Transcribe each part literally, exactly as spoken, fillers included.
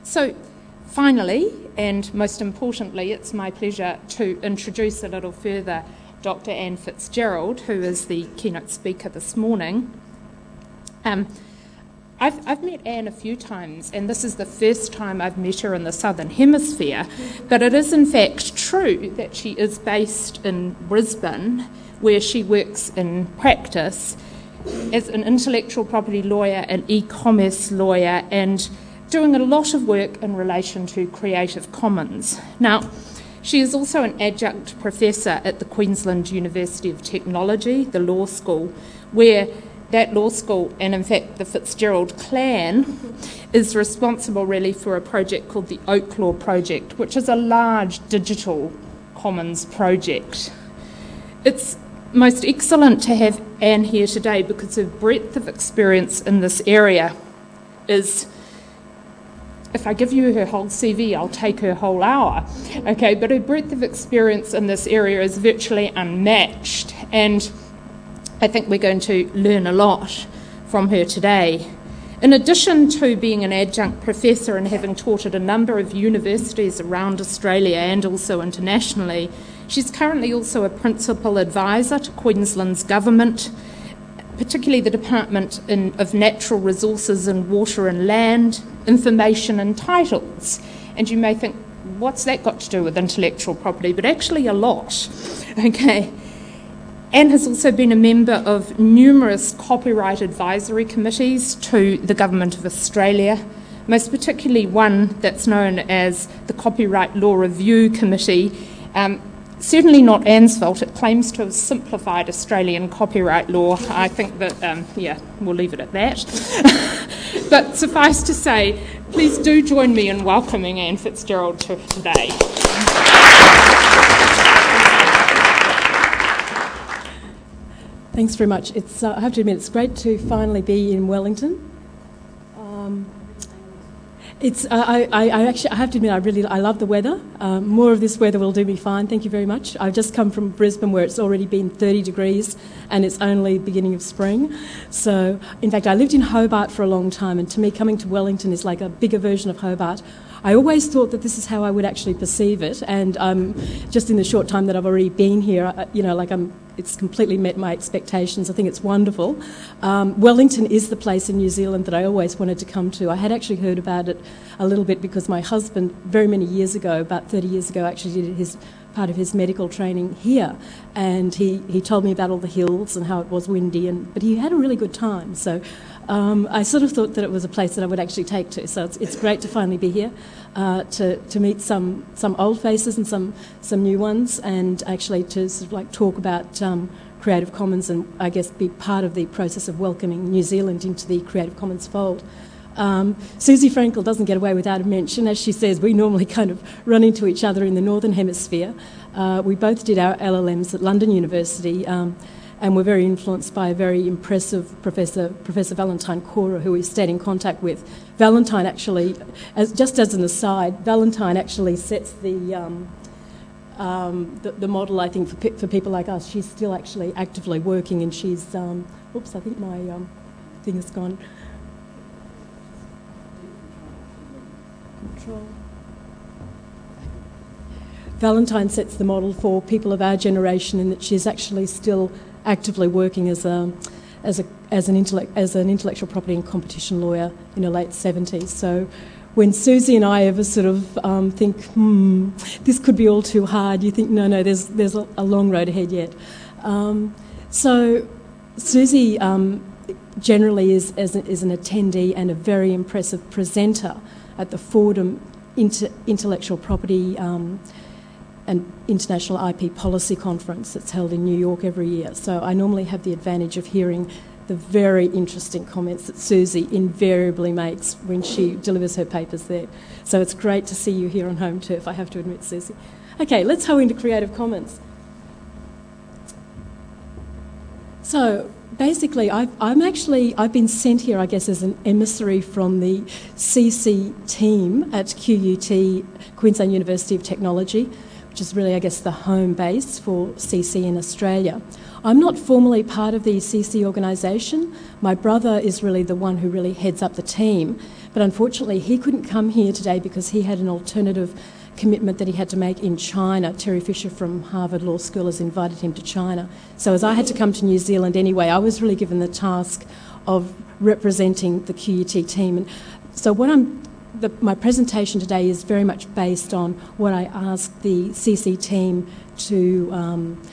So finally, and most importantly, it's my pleasure to introduce a little further Doctor Anne Fitzgerald, who is the keynote speaker this morning. Um, I've, I've met Anne a few times, and this is the first time I've met her in the Southern Hemisphere, but it is in fact true that she is based in Brisbane, where she works in practice as an intellectual property lawyer, an e-commerce lawyer, and doing a lot of work in relation to Creative Commons. Now, she is also an adjunct professor at the Queensland University of Technology, the law school, where that law school, and in fact the Fitzgerald clan, is responsible really for a project called the Oaklaw Project, which is a large digital commons project. It's most excellent to have Anne here today because her breadth of experience in this area is, if I give you her whole C V, I'll take her whole hour. Okay, but her breadth of experience in this area is virtually unmatched, and I think we're going to learn a lot from her today. In addition to being an adjunct professor and having taught at a number of universities around Australia and also internationally, she's currently also a principal advisor to Queensland's government, particularly the Department in, of Natural Resources and Water and Land, Information and Titles. And you may think, what's that got to do with intellectual property? But actually a lot, okay? Anne has also been a member of numerous copyright advisory committees to the Government of Australia, most particularly one that's known as the Copyright Law Review Committee. Um, certainly not Anne's fault. It claims to have simplified Australian copyright law. I think that, um, yeah, we'll leave it at that. But suffice to say, please do join me in welcoming Anne Fitzgerald to today. Thanks very much. It's, uh, I have to admit, it's great to finally be in Wellington. Um, it's, uh, I, I, I actually, I have to admit, I really, I love the weather. Um, more of this weather will do me fine. Thank you very much. I've just come from Brisbane, where it's already been thirty degrees, and it's only the beginning of spring. So, in fact, I lived in Hobart for a long time, and to me, coming to Wellington is like a bigger version of Hobart. I always thought that this is how I would actually perceive it, and um, just in the short time that I've already been here, you know, like I'm, it's completely met my expectations. I think it's wonderful. Um, Wellington is the place in New Zealand that I always wanted to come to. I had actually heard about it a little bit because my husband, very many years ago, about thirty years ago, actually did his part of his medical training here, and he, he told me about all the hills and how it was windy, and but he had a really good time. So um, I sort of thought that it was a place that I would actually take to. So it's, it's great to finally be here, uh, to to meet some some old faces and some some new ones, and actually to sort of like talk about um, Creative Commons and I guess be part of the process of welcoming New Zealand into the Creative Commons fold. Um, Susie Frankel doesn't get away without a mention. As she says, we normally kind of run into each other in the Northern Hemisphere. Uh, we both did our L L Ms at London University, um, and we're very influenced by a very impressive Professor, Professor Valentine Cora, who we stayed in contact with. Valentine actually, as, just as an aside, Valentine actually sets the, um, um, the, the model, I think, for, pe- for people like us. She's still actually actively working, and she's... Um, oops, I think my um, thing has gone... Control. Valentine sets the model for people of our generation in that she's actually still actively working as a as a as an intellect as an intellectual property and competition lawyer in her late seventies. So when Susie and I ever sort of um, think, hmm, this could be all too hard, you think, no, no, there's there's a, a long road ahead yet. Um, so Susie um, generally is as a, is an attendee and a very impressive presenter at the Fordham Inter- Intellectual Property um, and International I P Policy Conference that's held in New York every year. So I normally have the advantage of hearing the very interesting comments that Susie invariably makes when she delivers her papers there. So it's great to see you here on home turf, I have to admit, Susie. Okay, let's hoe into Creative Commons. So basically, I've, I'm actually, I've been sent here, I guess, as an emissary from the C C team at Q U T, Queensland University of Technology, which is really, I guess, the home base for C C in Australia. I'm not formally part of the C C organisation. My brother is really the one who really heads up the team, but unfortunately he couldn't come here today because he had an alternative commitment that he had to make in China. Terry Fisher from Harvard Law School has invited him to China. So as I had to come to New Zealand anyway, I was really given the task of representing the Q U T team. And so what I'm, the, my presentation today is very much based on what I asked the C C team to um,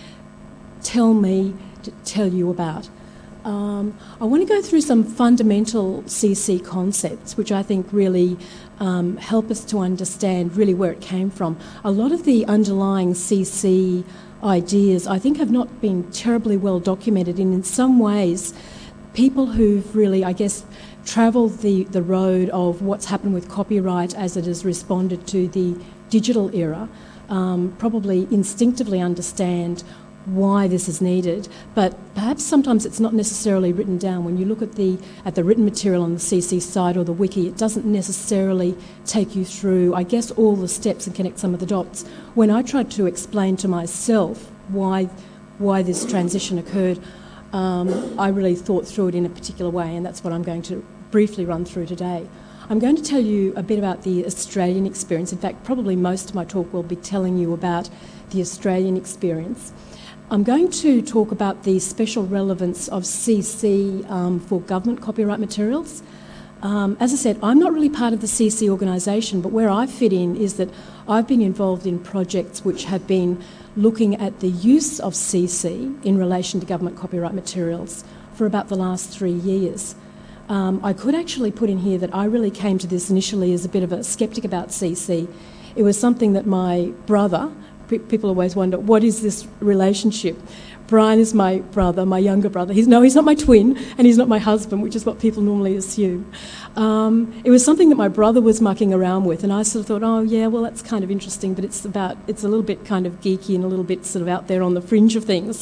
tell me, to tell you about. Um, I want to go through some fundamental C C concepts, which I think really um, help us to understand really where it came from. A lot of the underlying C C ideas, I think, have not been terribly well documented, and in some ways, people who've really, I guess, travelled the, the road of what's happened with copyright as it has responded to the digital era um, probably instinctively understand why this is needed, but perhaps sometimes it's not necessarily written down. When you look at the at the written material on the C C site or the wiki, it doesn't necessarily take you through, I guess, all the steps and connect some of the dots. When I tried to explain to myself why why this transition occurred, um, I really thought through it in a particular way, and that's what I'm going to briefly run through today. I'm going to tell you a bit about the Australian experience. In fact, probably most of my talk will be telling you about the Australian experience. I'm going to talk about the special relevance of C C um, for government copyright materials. Um, as I said, I'm not really part of the C C organisation, but where I fit in is that I've been involved in projects which have been looking at the use of C C in relation to government copyright materials for about the last three years. Um, I could actually put in here that I really came to this initially as a bit of a sceptic about C C. It was something that my brother, people always wonder, what is this relationship? Brian is my brother, my younger brother. He's, no, he's not my twin, and he's not my husband, which is what people normally assume. Um, it was something that my brother was mucking around with, and I sort of thought, oh, yeah, well, that's kind of interesting, but it's about, it's a little bit kind of geeky and a little bit sort of out there on the fringe of things.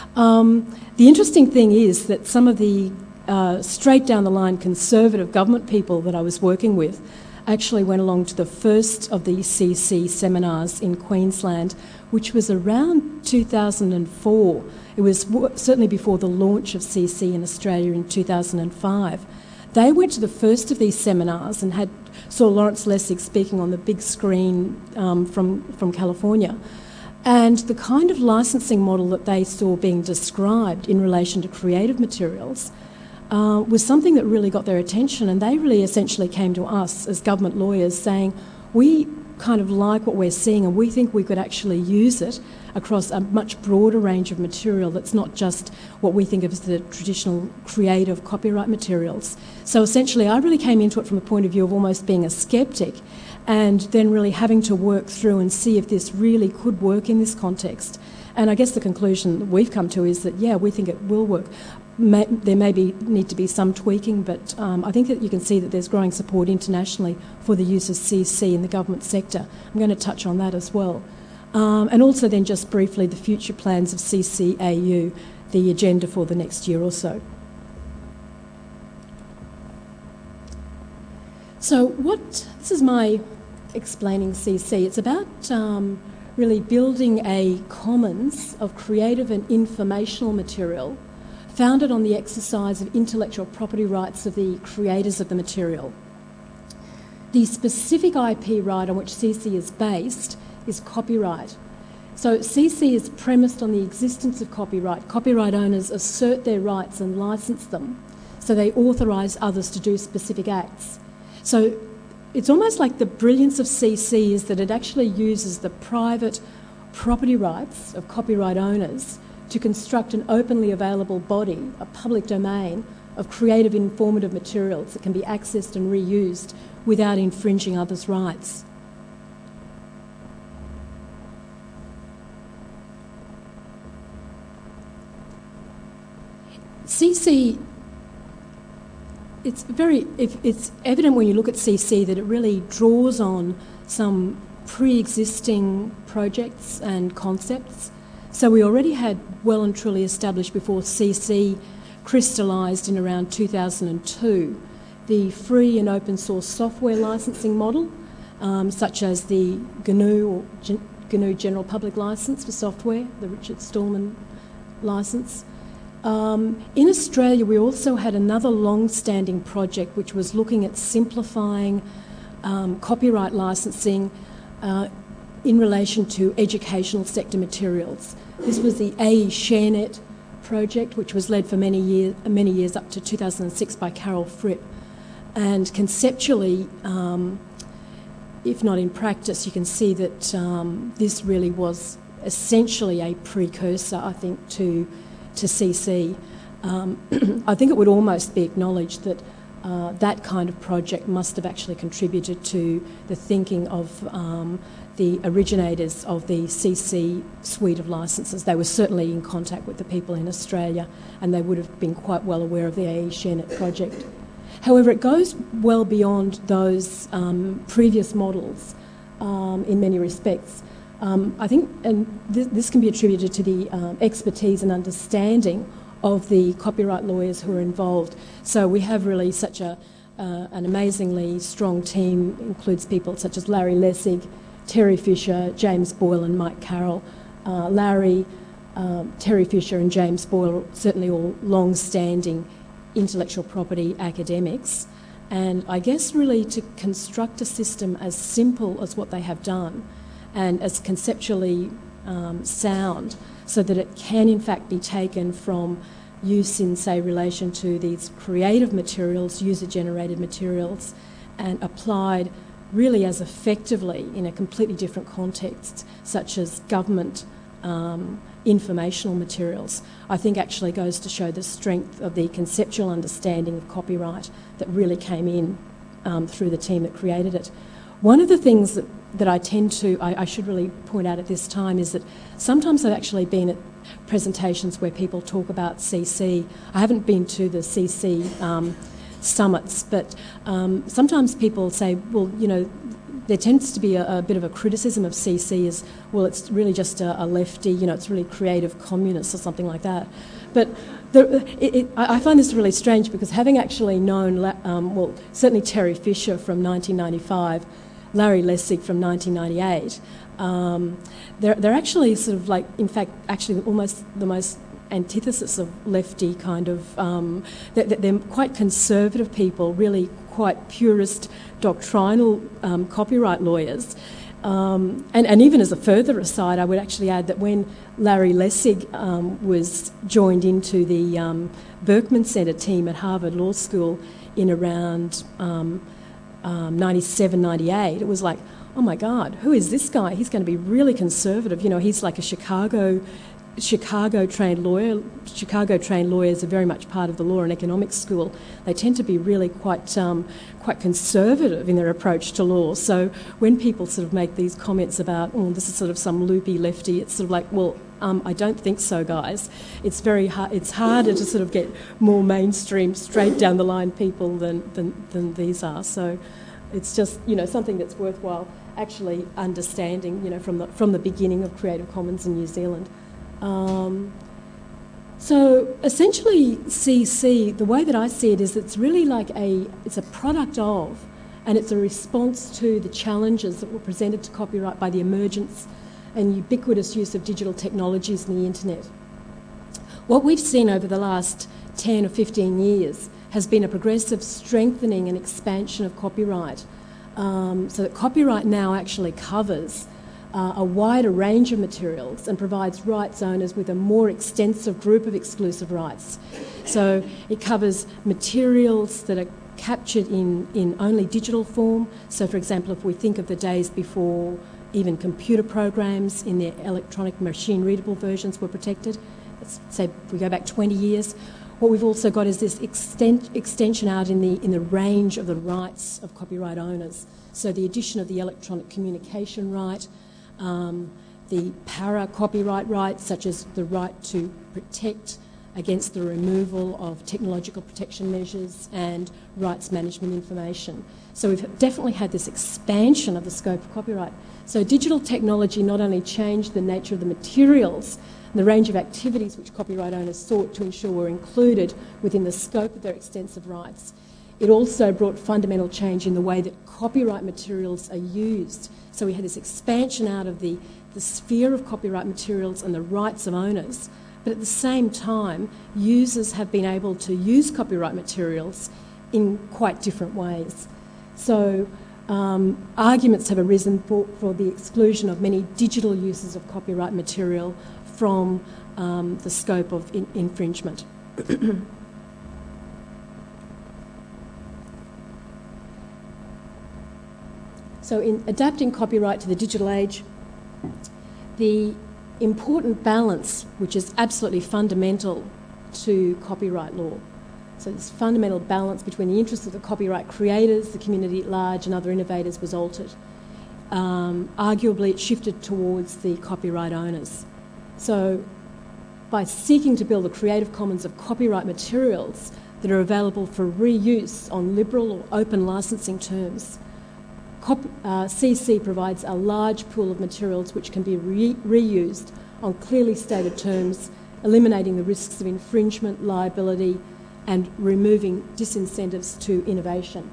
Um, the interesting thing is that some of the uh, straight down the line conservative government people that I was working with actually went along to the first of the C C seminars in Queensland, which was around two thousand four. It was w- certainly before the launch of C C in Australia in two thousand five. They went to the first of these seminars and had saw Lawrence Lessig speaking on the big screen um, from, from California. And the kind of licensing model that they saw being described in relation to creative materials Uh, was something that really got their attention, and they really essentially came to us as government lawyers saying, we kind of like what we're seeing and we think we could actually use it across a much broader range of material that's not just what we think of as the traditional creative copyright materials. So essentially I really came into it from the point of view of almost being a sceptic and then really having to work through and see if this really could work in this context. And I guess the conclusion that we've come to is that, yeah, we think it will work. May, there may be, need to be some tweaking, but um, I think that you can see that there's growing support internationally for the use of C C in the government sector. I'm going to touch on that as well. Um, and also then just briefly the future plans of C C A U, the agenda for the next year or so. So what, this is my explaining C C. It's about um, really building a commons of creative and informational material founded on the exercise of intellectual property rights of the creators of the material. The specific I P right on which C C is based is copyright. So C C is premised on the existence of copyright. Copyright owners assert their rights and license them, so they authorise others to do specific acts. So it's almost like the brilliance of C C is that it actually uses the private property rights of copyright owners to construct an openly available body, a public domain, of creative informative materials that can be accessed and reused without infringing others' rights. C C, it's very, it's evident when you look at C C that it really draws on some pre-existing projects and concepts. So we already had well and truly established before C C crystallised in around two thousand two the free and open source software licensing model, um, such as the G N U or G N U General Public Licence for software, the Richard Stallman licence. Um, in Australia, we also had another long-standing project which was looking at simplifying um, copyright licensing uh, in relation to educational sector materials. This was the A E ShareNet project, which was led for many years, many years up to two thousand six by Carol Fripp. And conceptually, um, if not in practice, you can see that um, this really was essentially a precursor, I think, to to C C. Um, I think it would almost be acknowledged that uh, that kind of project must have actually contributed to the thinking of um, the originators of the C C suite of licences. They were certainly in contact with the people in Australia, and they would have been quite well aware of the A E ShareNet project. However, it goes well beyond those um, previous models um, in many respects. Um, I think, and th this can be attributed to the um, expertise and understanding of the copyright lawyers who are involved. So we have really such a, uh, an amazingly strong team, includes people such as Larry Lessig, Terry Fisher, James Boyle and Mike Carroll. Uh, Larry, um, Terry Fisher and James Boyle, certainly all long-standing intellectual property academics. And I guess really to construct a system as simple as what they have done and as conceptually um, sound, so that it can in fact be taken from use in, say, relation to these creative materials, user-generated materials, and applied really as effectively in a completely different context, such as government um, informational materials, I think actually goes to show the strength of the conceptual understanding of copyright that really came in um, through the team that created it. One of the things that, that I tend to, I, I should really point out at this time, is that sometimes I've actually been at presentations where people talk about C C. I haven't been to the C C um, summits, but um, sometimes people say, well, you know, there tends to be a, a bit of a criticism of C C as, well, it's really just a, a lefty, you know, it's really creative communist or something like that. But the, it, it, I find this really strange, because having actually known, um, well, certainly Terry Fisher from nineteen ninety-five, Larry Lessig from nineteen ninety-eight, um, they're, they're actually sort of like, in fact, actually almost the most antithesis of lefty kind of, um, they're, they're quite conservative people, really quite purist, doctrinal um, copyright lawyers. Um, and, and even as a further aside, I would actually add that when Larry Lessig um, was joined into the um, Berkman Center team at Harvard Law School in around um, um, ninety-seven, ninety-eight, it was like, oh my God, who is this guy? He's going to be really conservative. You know, he's like a Chicago Chicago-trained lawyer. Chicago-trained lawyers are very much part of the law and economics school. They tend to be really quite um, quite conservative in their approach to law. So when people sort of make these comments about, oh, this is sort of some loopy lefty, it's sort of like, well, um, I don't think so, guys. It's very hard. It's harder to sort of get more mainstream, straight down the line people than than, than these are. So it's just, you know, something that's worthwhile actually understanding, you know, from the from the beginning of Creative Commons in New Zealand. Um, so essentially C C, the way that I see it is it's really like a, it's a product of, and it's a response to the challenges that were presented to copyright by the emergence and ubiquitous use of digital technologies and the internet. What we've seen over the last ten or fifteen years has been a progressive strengthening and expansion of copyright, um, so that copyright now actually covers Uh, a wider range of materials and provides rights owners with a more extensive group of exclusive rights. So it covers materials that are captured in, in only digital form. So, for example, if we think of the days before even computer programs in their electronic machine-readable versions were protected, let's say if we go back twenty years, what we've also got is this extent, extension out in the, in the range of the rights of copyright owners. So the addition of the electronic communication right, Um, the para-copyright rights, such as the right to protect against the removal of technological protection measures and rights management information. So we've definitely had this expansion of the scope of copyright. So digital technology not only changed the nature of the materials and the range of activities which copyright owners sought to ensure were included within the scope of their extensive rights, it also brought fundamental change in the way that copyright materials are used. So we had this expansion out of the, the sphere of copyright materials and the rights of owners but at the same time, users have been able to use copyright materials in quite different ways. So um, arguments have arisen for, for the exclusion of many digital uses of copyright material from um, the scope of in infringement. So in adapting copyright to the digital age, the important balance, which is absolutely fundamental to copyright law, so this fundamental balance between the interests of the copyright creators, the community at large and other innovators was altered. Um, arguably it shifted towards the copyright owners. So by seeking to build a creative commons of copyright materials that are available for reuse on liberal or open licensing terms, Cop uh, C C provides a large pool of materials which can be re reused on clearly stated terms, eliminating the risks of infringement, liability, and removing disincentives to innovation.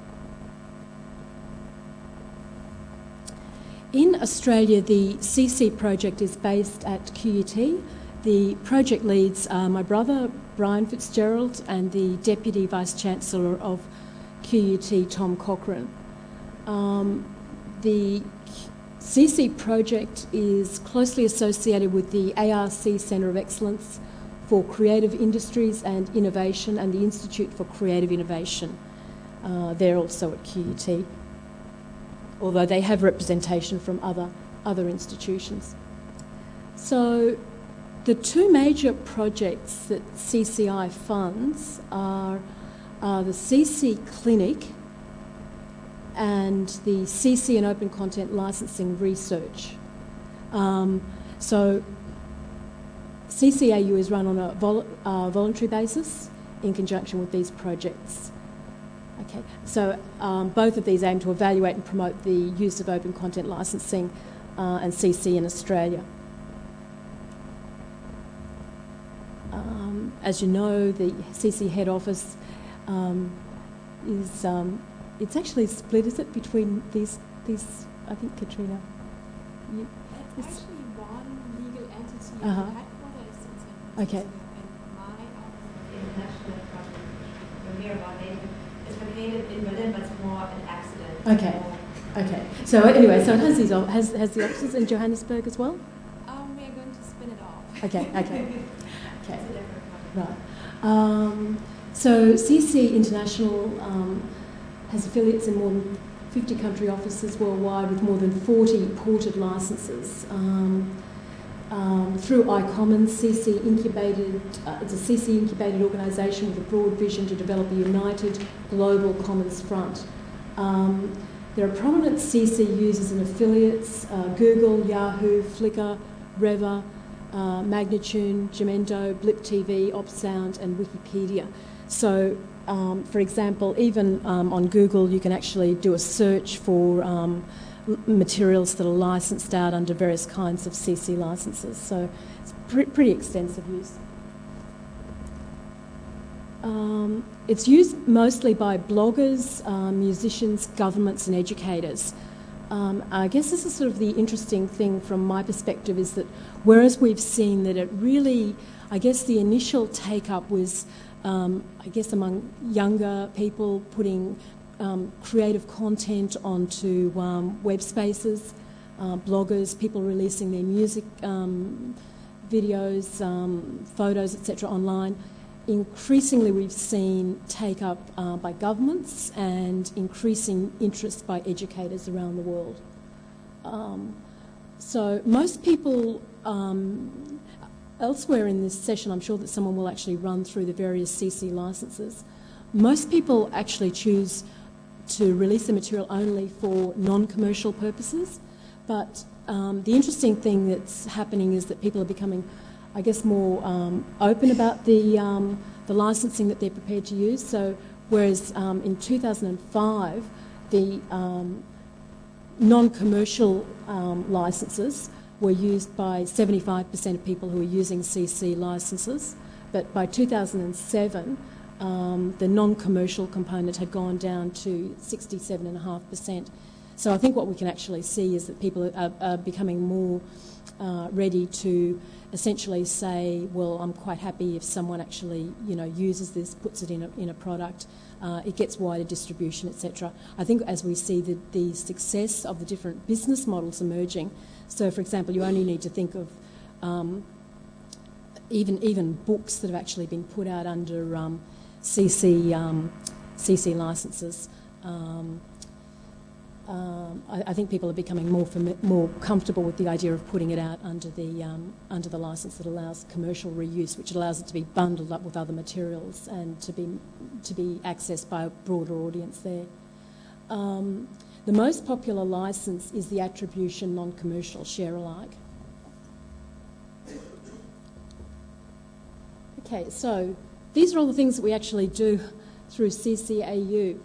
In Australia, the C C project is based at Q U T. The project leads are my brother, Brian Fitzgerald, and the Deputy Vice-Chancellor of Q U T, Tom Cochrane. Um, the C C project is closely associated with the A R C Centre of Excellence for Creative Industries and Innovation and the Institute for Creative Innovation. Uh, they're also at Q U T, although they have representation from other, other institutions. So the two major projects that C C I funds are, are the C C Clinic and the C C and Open Content Licensing Research. Um, so C C A U is run on a vol uh, voluntary basis in conjunction with these projects. Okay, so um, both of these aim to evaluate and promote the use of open content licensing uh, and C C in Australia. Um, as you know, the C C head office um, is um, it's actually split, is it, between these, these I think, Katrina? You, it's actually one legal entity. Uh-huh. The headquarters is in San Okay. And my office, The international project, which we hear about later, is located in Berlin, but it's more an accident. Okay. Okay. So anyway, so it has these has has the offices in Johannesburg as well? um, we are going to spin it off. Okay. Okay. Okay. It's a different project. Right. Um, so C C International um, has affiliates in more than fifty country offices worldwide with more than forty ported licences. Um, um, through iCommons, C C incubated, uh, it's a C C incubated organisation with a broad vision to develop a united global commons front. Um, there are prominent C C users and affiliates, uh, Google, Yahoo, Flickr, Reva, uh, Magnitune, Jamendo, Blip T V, OpSound and Wikipedia. So, um, for example, even um, on Google you can actually do a search for um, materials that are licensed out under various kinds of C C licenses. So it's pre pretty extensive use. Um, it's used mostly by bloggers, um, musicians, governments and educators. Um, I guess this is sort of the interesting thing from my perspective is that whereas we've seen that it really, I guess the initial take-up was, um, I guess among younger people putting um, creative content onto um, web spaces, uh, bloggers, people releasing their music um, videos, um, photos, et cetera online. Increasingly we've seen take up uh, by governments and increasing interest by educators around the world. Um, so most people, um, elsewhere in this session, I'm sure that someone will actually run through the various C C licenses. Most people actually choose to release the material only for non-commercial purposes, but um, the interesting thing that's happening is that people are becoming, I guess, more um, open about the, um, the licensing that they're prepared to use. So whereas um, in two thousand five, the um, non-commercial um, licenses were used by seventy-five percent of people who were using C C licenses, but by two thousand seven, um, the non-commercial component had gone down to sixty-seven point five percent. So I think what we can actually see is that people are, are becoming more uh, ready to essentially say, well, I'm quite happy if someone actually, you know, uses this, puts it in a, in a product, uh, it gets wider distribution, et cetera. I think as we see the, the success of the different business models emerging, so for example, you only need to think of um, even even books that have actually been put out under um, C C um, C C licenses. Um, Um, I, I think people are becoming more fami- more comfortable with the idea of putting it out under the um, under the license that allows commercial reuse, which allows it to be bundled up with other materials and to be to be accessed by a broader audience there. Um, the most popular license is the attribution non-commercial share-alike. Okay, so these are all the things that we actually do through C C A U.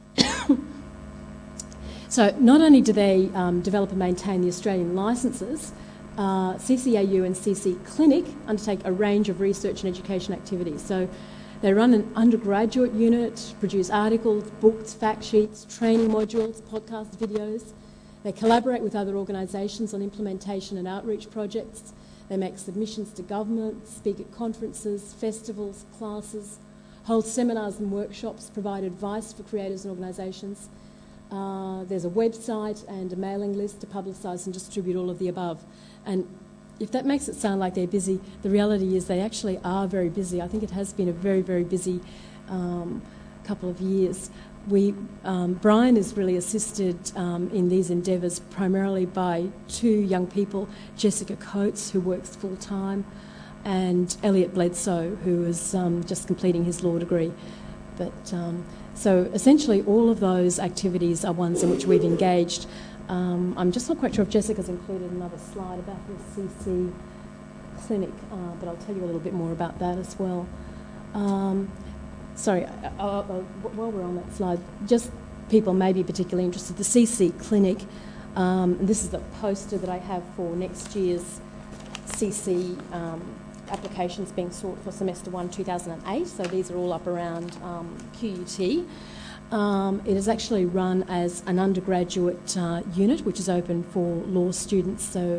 So not only do they um, develop and maintain the Australian licences, uh, C C A U and C C Clinic undertake a range of research and education activities. So they run an undergraduate unit, produce articles, books, fact sheets, training modules, podcasts, videos. They collaborate with other organisations on implementation and outreach projects. They make submissions to government, speak at conferences, festivals, classes, hold seminars and workshops, provide advice for creators and organisations. Uh, there's a website and a mailing list to publicise and distribute all of the above. And if that makes it sound like they're busy, the reality is they actually are very busy. I think it has been a very, very busy um, couple of years. We, um, Brian is really assisted um, in these endeavours primarily by two young people, Jessica Coates, who works full-time, and Elliot Bledsoe, who is um, just completing his law degree. But um, so essentially all of those activities are ones in which we've engaged. Um, I'm just not quite sure if Jessica's included another slide about the C C Clinic, uh, but I'll tell you a little bit more about that as well. Um, sorry, uh, uh, uh, while we're on that slide, just people may be particularly interested. The C C Clinic, um, this is the poster that I have for next year's C C um, applications being sought for semester one, two thousand eight. So these are all up around um, Q U T. Um, it is actually run as an undergraduate uh, unit, which is open for law students. So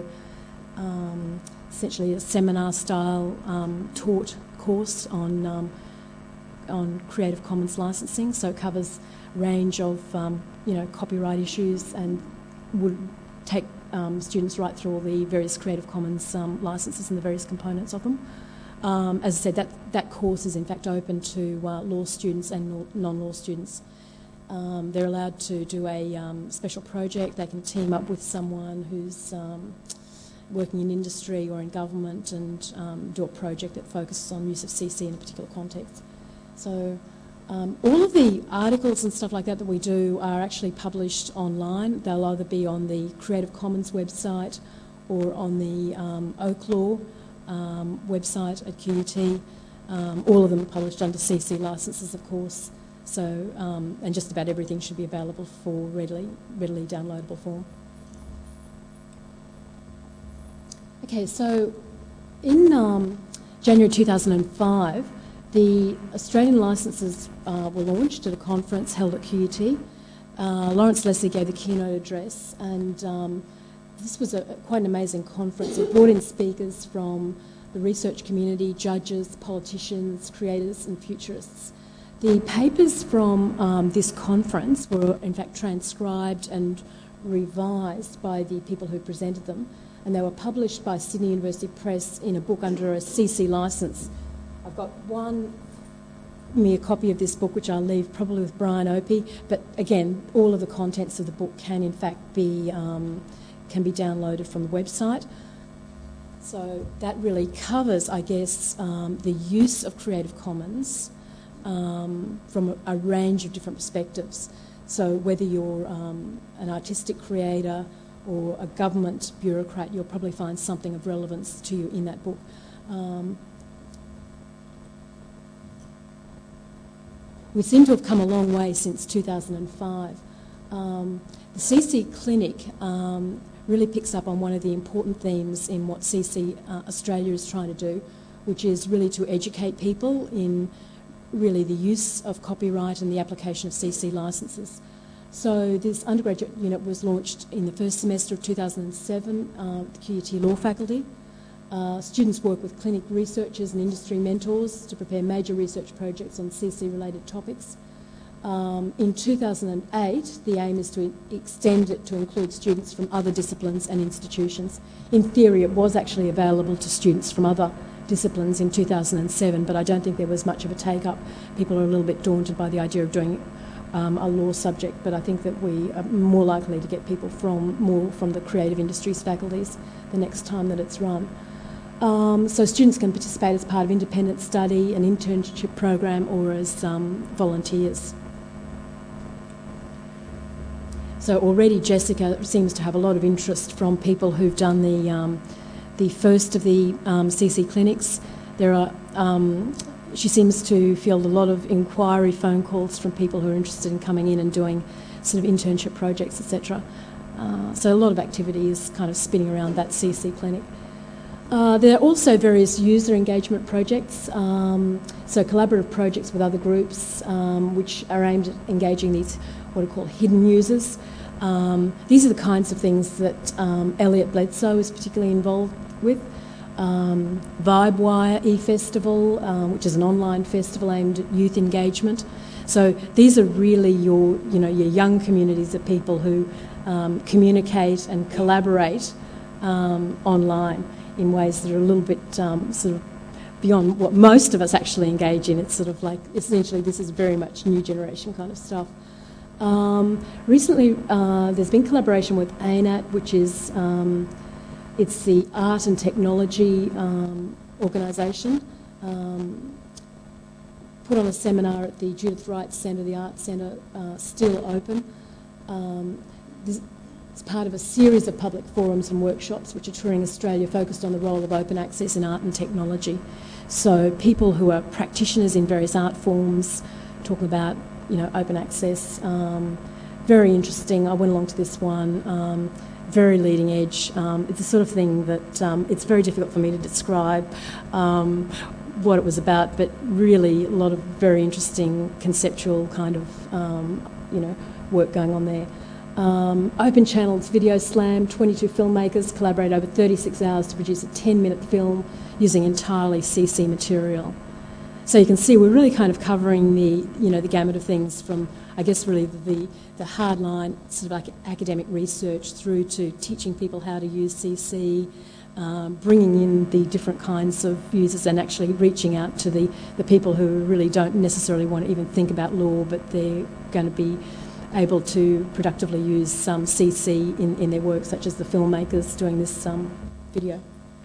um, essentially a seminar-style um, taught course on um, on Creative Commons licensing. So it covers a range of um, you know copyright issues and would take Um, students right through all the various Creative Commons um, licenses and the various components of them. Um, as I said, that, that course is in fact open to uh, law students and non-law students. Um, they're allowed to do a um, special project. They can team up with someone who's um, working in industry or in government and um, do a project that focuses on use of C C in a particular context. So Um, all of the articles and stuff like that that we do are actually published online. They'll either be on the Creative Commons website or on the um, Oak Law um, website at Q U T. Um, all of them are published under C C licences, of course. So, um, and just about everything should be available for readily, readily downloadable form. Okay, so in um, January two thousand five, the Australian licences uh, were launched at a conference held at Q U T. Uh, Lawrence Leslie gave the keynote address, and um, this was a, quite an amazing conference. It brought in speakers from the research community, judges, politicians, creators and futurists. The papers from um, this conference were in fact transcribed and revised by the people who presented them, and they were published by Sydney University Press in a book under a C C licence. I've got one mere copy of this book, which I'll leave probably with Brian Opie, but again, all of the contents of the book can in fact be um, can be downloaded from the website. So that really covers, I guess, um, the use of Creative Commons um, from a, a range of different perspectives. So whether you're um, an artistic creator or a government bureaucrat, you'll probably find something of relevance to you in that book. Um, We seem to have come a long way since two thousand five. Um, the C C Clinic um, really picks up on one of the important themes in what C C uh, Australia is trying to do, which is really to educate people in really the use of copyright and the application of C C licences. So this undergraduate unit was launched in the first semester of two thousand seven uh, at the Q U T Law Faculty. Uh, students work with clinic researchers and industry mentors to prepare major research projects on C C-related topics. Um, in two thousand eight, the aim is to extend it to include students from other disciplines and institutions. In theory, it was actually available to students from other disciplines in two thousand seven, but I don't think there was much of a take-up. People are a little bit daunted by the idea of doing um, a law subject, but I think that we are more likely to get people from more from the creative industries faculties the next time that it's run. Um, so students can participate as part of independent study, an internship program, or as um, volunteers. So already Jessica seems to have a lot of interest from people who've done the um, the first of the um, C C clinics. There are um, she seems to field a lot of inquiry phone calls from people who are interested in coming in and doing sort of internship projects, et cetera. Uh, so a lot of activity is kind of spinning around that C C clinic. Uh, there are also various user engagement projects, um, so collaborative projects with other groups um, which are aimed at engaging these what are called hidden users. Um, these are the kinds of things that um, Elliot Bledsoe is particularly involved with. Um, VibeWire eFestival, um, which is an online festival aimed at youth engagement. So these are really your, you know, your young communities of people who um, communicate and collaborate um, online in ways that are a little bit um, sort of beyond what most of us actually engage in. It's sort of like, essentially, this is very much new generation kind of stuff. Um, recently, uh, there's been collaboration with A N A T, which is um, it's the Art and Technology um, organisation. Um, put on a seminar at the Judith Wright Centre, the Arts Centre, uh, still open. Um, this, it's part of a series of public forums and workshops which are touring Australia, focused on the role of open access in art and technology. So people who are practitioners in various art forms, talking about, you know, open access. Um, very interesting. I went along to this one. Um, very leading edge. Um, it's the sort of thing that um, it's very difficult for me to describe um, what it was about, but really a lot of very interesting conceptual kind of, um, you know, work going on there. Um, Open Channels Video Slam, twenty-two filmmakers collaborate over thirty-six hours to produce a ten-minute film using entirely C C material. So you can see we're really kind of covering the, you know, the gamut of things from, I guess, really the, the hardline sort of like academic research through to teaching people how to use C C, um, bringing in the different kinds of users and actually reaching out to the, the people who really don't necessarily want to even think about law, but they're going to be able to productively use some um, C C in, in their work, such as the filmmakers doing this um, video.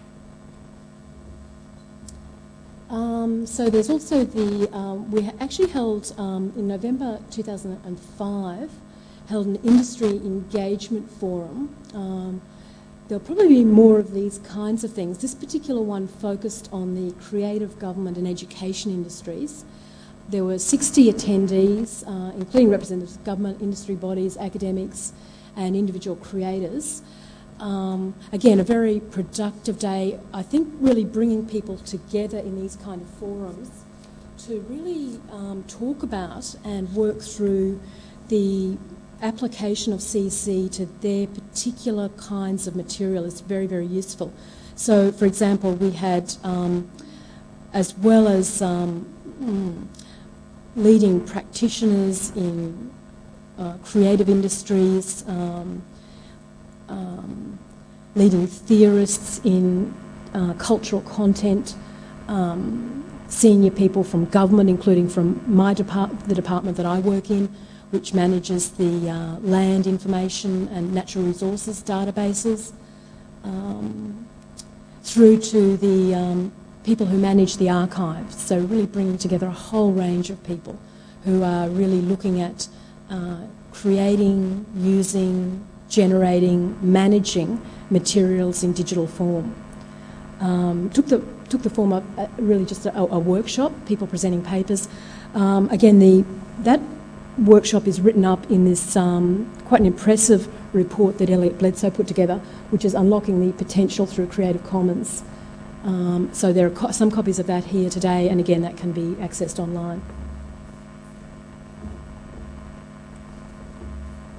Um, so there's also the, um, we actually held um, in November two thousand five, held an industry engagement forum. Um, there'll probably be more of these kinds of things. This particular one focused on the creative, government and education industries. There were sixty attendees, uh, including representatives of government, industry bodies, academics and individual creators. Um, again, a very productive day. I think really bringing people together in these kind of forums to really um, talk about and work through the application of C C to their particular kinds of material is very, very useful. So, for example, we had, um, as well as um, mm, leading practitioners in uh, creative industries, um, Um, leading theorists in uh, cultural content, um, senior people from government, including from my depart the department that I work in, which manages the uh, land information and natural resources databases, um, through to the um, people who manage the archives. So really bringing together a whole range of people who are really looking at uh, creating, using, generating, managing materials in digital form. Um, took the took the form of uh, really just a, a workshop, people presenting papers. Um, again, the that workshop is written up in this um, quite an impressive report that Elliot Bledsoe put together, which is Unlocking the Potential Through Creative Commons. Um, so there are co some copies of that here today, and again, that can be accessed online.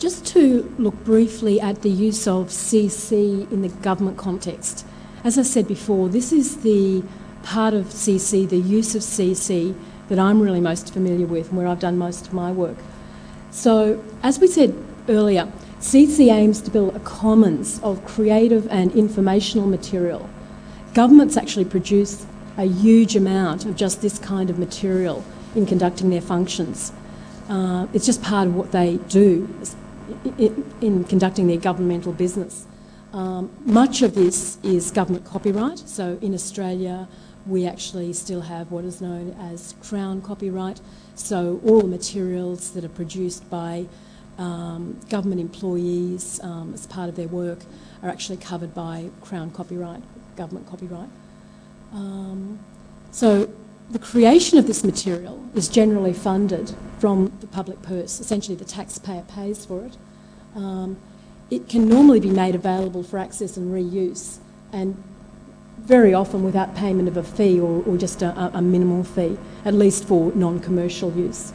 just to look briefly at the use of C C in the government context. As I said before, this is the part of C C, the use of C C, that I'm really most familiar with and where I've done most of my work. So, as we said earlier, C C aims to build a commons of creative and informational material. Governments actually produce a huge amount of just this kind of material in conducting their functions. Uh, it's just part of what they do in, in conducting their governmental business. Um, much of this is government copyright. So in Australia, we actually still have what is known as Crown copyright. So all the materials that are produced by um, government employees um, as part of their work are actually covered by Crown copyright, government copyright. Um, so the creation of this material is generally funded from the public purse. Essentially, the taxpayer pays for it. Um, it can normally be made available for access and reuse, and very often without payment of a fee or, or just a, a minimal fee, at least for non-commercial use.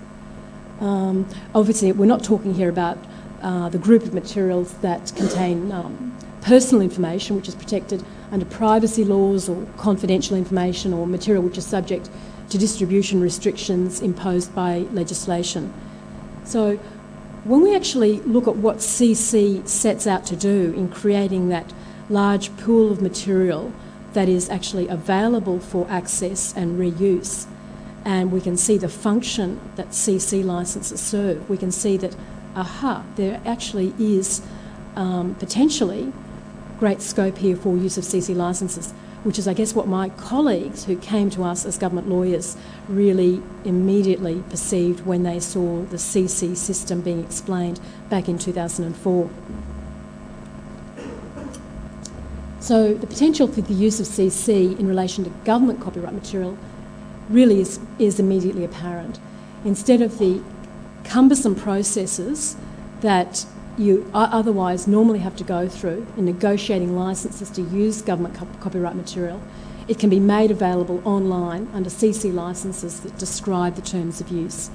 Um, obviously, we're not talking here about uh, the group of materials that contain um, personal information, which is protected under privacy laws, or confidential information, or material which is subject to distribution restrictions imposed by legislation. So when we actually look at what C C sets out to do in creating that large pool of material that is actually available for access and reuse, and we can see the function that C C licences serve, we can see that, aha, there actually is um, potentially great scope here for use of C C licences, which is, I guess, what my colleagues who came to us as government lawyers really immediately perceived when they saw the C C system being explained back in two thousand four. So the potential for the use of C C in relation to government copyright material really is, is immediately apparent. Instead of the cumbersome processes that you otherwise normally have to go through in negotiating licences to use government co- copyright material, it can be made available online under C C licences that describe the terms of use.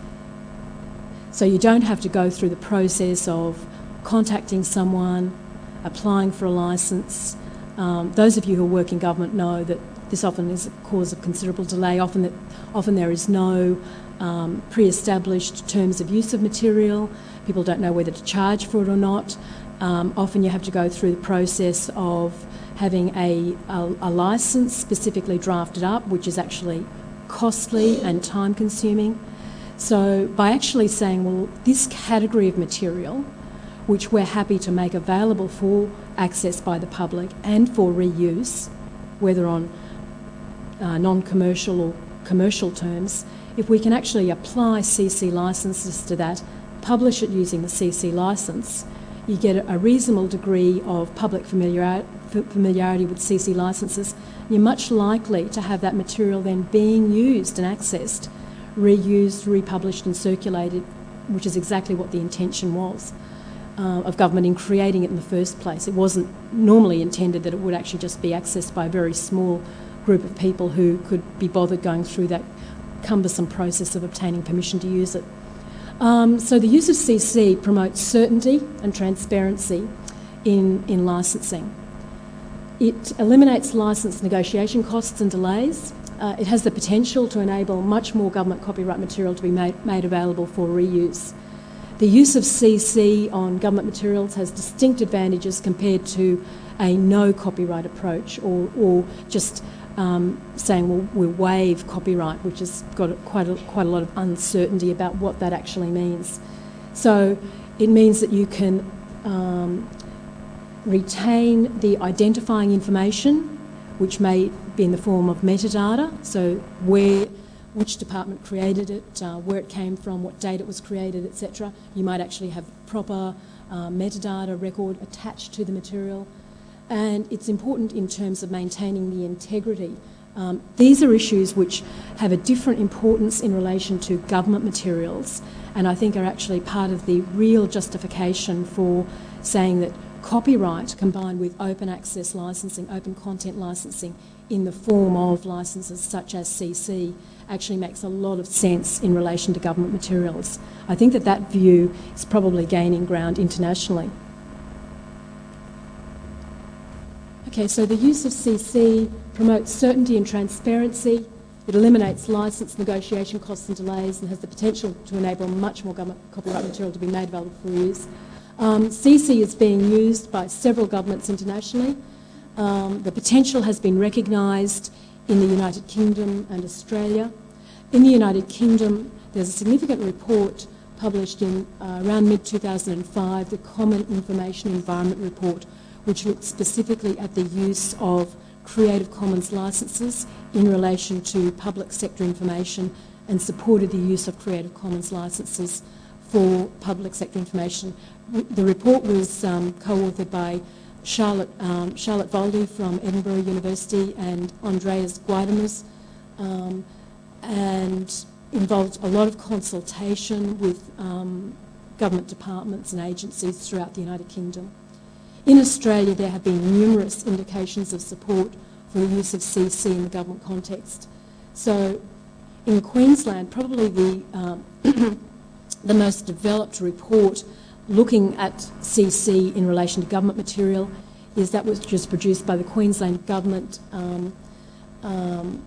So you don't have to go through the process of contacting someone, applying for a licence. Um, those of you who work in government know that this often is a cause of considerable delay. Often, that, often there is no um, pre-established terms of use of material. People don't know whether to charge for it or not. Um, often you have to go through the process of having a, a, a licence specifically drafted up, which is actually costly and time-consuming. So by actually saying, well, this category of material, which we're happy to make available for access by the public and for reuse, whether on uh, non-commercial or commercial terms, if we can actually apply C C licences to that, publish it using the C C licence, you get a reasonable degree of public familiarity, familiarity with C C licences. You're much likely to have that material then being used and accessed, reused, republished and circulated, which is exactly what the intention was uh, of government in creating it in the first place. It wasn't normally intended that it would actually just be accessed by a very small group of people who could be bothered going through that cumbersome process of obtaining permission to use it. Um, so the use of C C promotes certainty and transparency in, in licensing. It eliminates licence negotiation costs and delays. Uh, it has the potential to enable much more government copyright material to be made, made available for reuse. The use of C C on government materials has distinct advantages compared to a no copyright approach, or, or just Um, saying, well, we'll waive copyright, which has got quite a, quite a lot of uncertainty about what that actually means. So it means that you can um, retain the identifying information, which may be in the form of metadata, so where, which department created it, uh, where it came from, what date it was created, et cetera. You might actually have proper uh, metadata record attached to the material. And it's important in terms of maintaining the integrity. Um, these are issues which have a different importance in relation to government materials, and I think are actually part of the real justification for saying that copyright combined with open access licensing, open content licensing in the form of licences such as C C actually makes a lot of sense in relation to government materials. I think that that view is probably gaining ground internationally. Okay, so the use of C C promotes certainty and transparency. It eliminates licence negotiation costs and delays and has the potential to enable much more government copyright material to be made available for use. Um, C C is being used by several governments internationally. Um, the potential has been recognised in the United Kingdom and Australia. In the United Kingdom, there's a significant report published in uh, around mid two thousand five, the Common Information Environment Report, which looked specifically at the use of Creative Commons licences in relation to public sector information and supported the use of Creative Commons licences for public sector information. The report was um, co-authored by Charlotte, um, Charlotte Voldy from Edinburgh University and Andreas Guidemus, um, and involved a lot of consultation with um, government departments and agencies throughout the United Kingdom. In Australia, there have been numerous indications of support for the use of C C in the government context. So in Queensland, probably the, um, the most developed report looking at C C in relation to government material is that which was produced by the Queensland Government, um, um,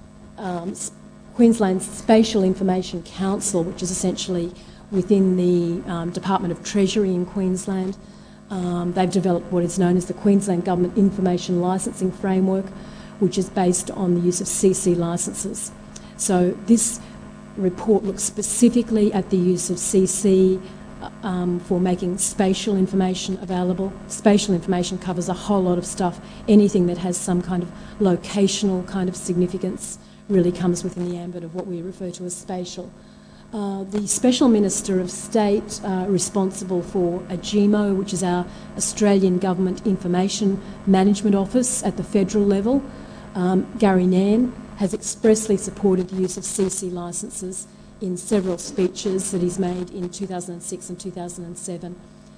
um, Queensland Spatial Information Council, which is essentially within the um, Department of Treasury in Queensland. Um, they've developed what is known as the Queensland Government Information Licensing Framework, which is based on the use of C C licences. So this report looks specifically at the use of C C um, for making spatial information available. Spatial information covers a whole lot of stuff. Anything that has some kind of locational kind of significance really comes within the ambit of what we refer to as spatial. Uh, the Special Minister of State uh, responsible for A G M O, which is our Australian Government Information Management Office at the federal level, um, Gary Nairn, has expressly supported the use of C C licences in several speeches that he's made in two thousand six and two thousand seven.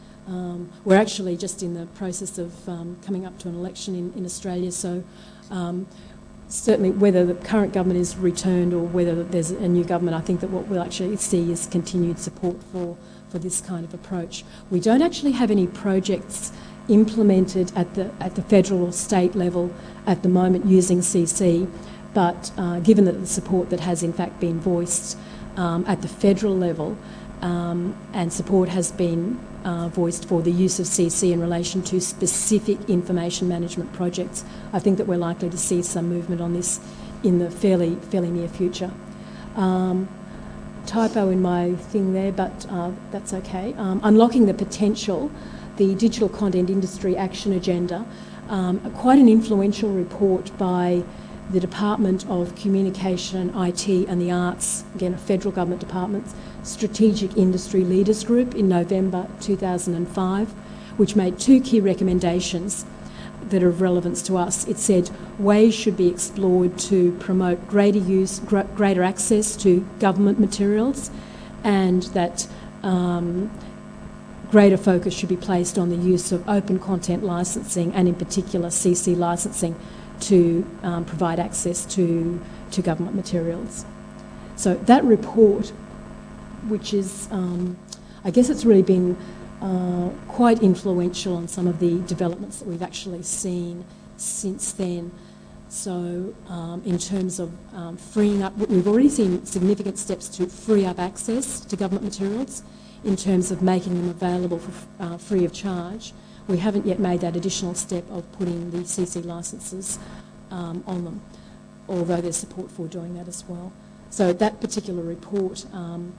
Um, we're actually just in the process of um, coming up to an election in, in Australia, so um, certainly whether the current government is returned or whether there's a new government, I think that what we'll actually see is continued support for, for this kind of approach. We don't actually have any projects implemented at the, at the federal or state level at the moment using C C, but uh, given that the support that has in fact been voiced um, at the federal level um, and support has been Uh, voiced for the use of C C in relation to specific information management projects, I think that we're likely to see some movement on this in the fairly fairly near future. Um, typo in my thing there, but uh, that's okay. Um, unlocking the potential, the Digital Content Industry Action Agenda, um, quite an influential report by the Department of Communication, I T and the Arts, again a federal government department, Strategic Industry Leaders Group in November two thousand five, which made two key recommendations that are of relevance to us. It said ways should be explored to promote greater use, gr- greater access to government materials, and that um, greater focus should be placed on the use of open content licensing and in particular C C licensing to um, provide access to, to government materials. So that report, which is, um, I guess it's really been uh, quite influential on some of the developments that we've actually seen since then. So um, in terms of um, freeing up, we've already seen significant steps to free up access to government materials in terms of making them available for uh, free of charge. We haven't yet made that additional step of putting the C C licences um, on them, although there's support for doing that as well. So that particular report, um,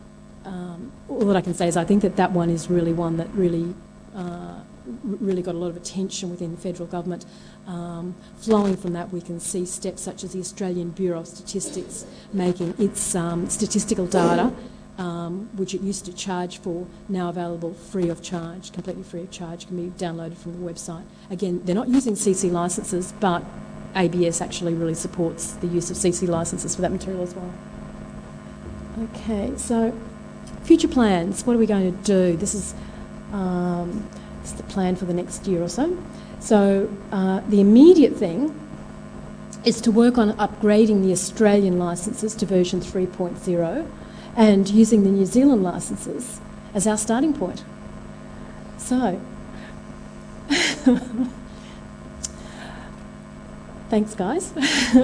um, all that I can say is I think that that one is really one that really, uh, really got a lot of attention within the federal government. Um, flowing from that, we can see steps such as the Australian Bureau of Statistics making its um, statistical data, Um, which it used to charge for, now available free of charge, completely free of charge, can be downloaded from the website. Again, they're not using C C licences, but A B S actually really supports the use of C C licences for that material as well. Okay, so future plans. What are we going to do? This is, um, this is the plan for the next year or so. So uh, the immediate thing is to work on upgrading the Australian licences to version three point oh and using the New Zealand licences as our starting point. So, thanks guys.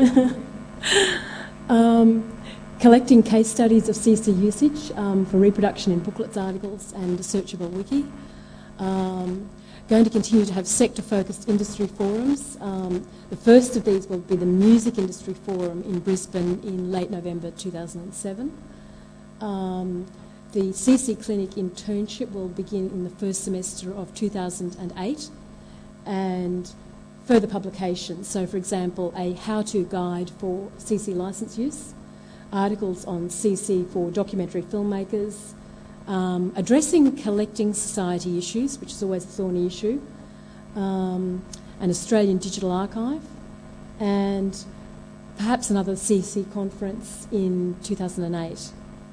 um, collecting case studies of C C usage um, for reproduction in booklets, articles and a searchable wiki. Um, going to continue to have sector-focused industry forums. Um, the first of these will be the Music Industry Forum in Brisbane in late November two thousand seven. Um, the C C Clinic internship will begin in the first semester of two thousand eight, and further publications. So, for example, a how-to guide for C C licence use, articles on C C for documentary filmmakers, Um, addressing collecting society issues, which is always a thorny issue, um, an Australian Digital Archive, and perhaps another C C conference in two thousand eight.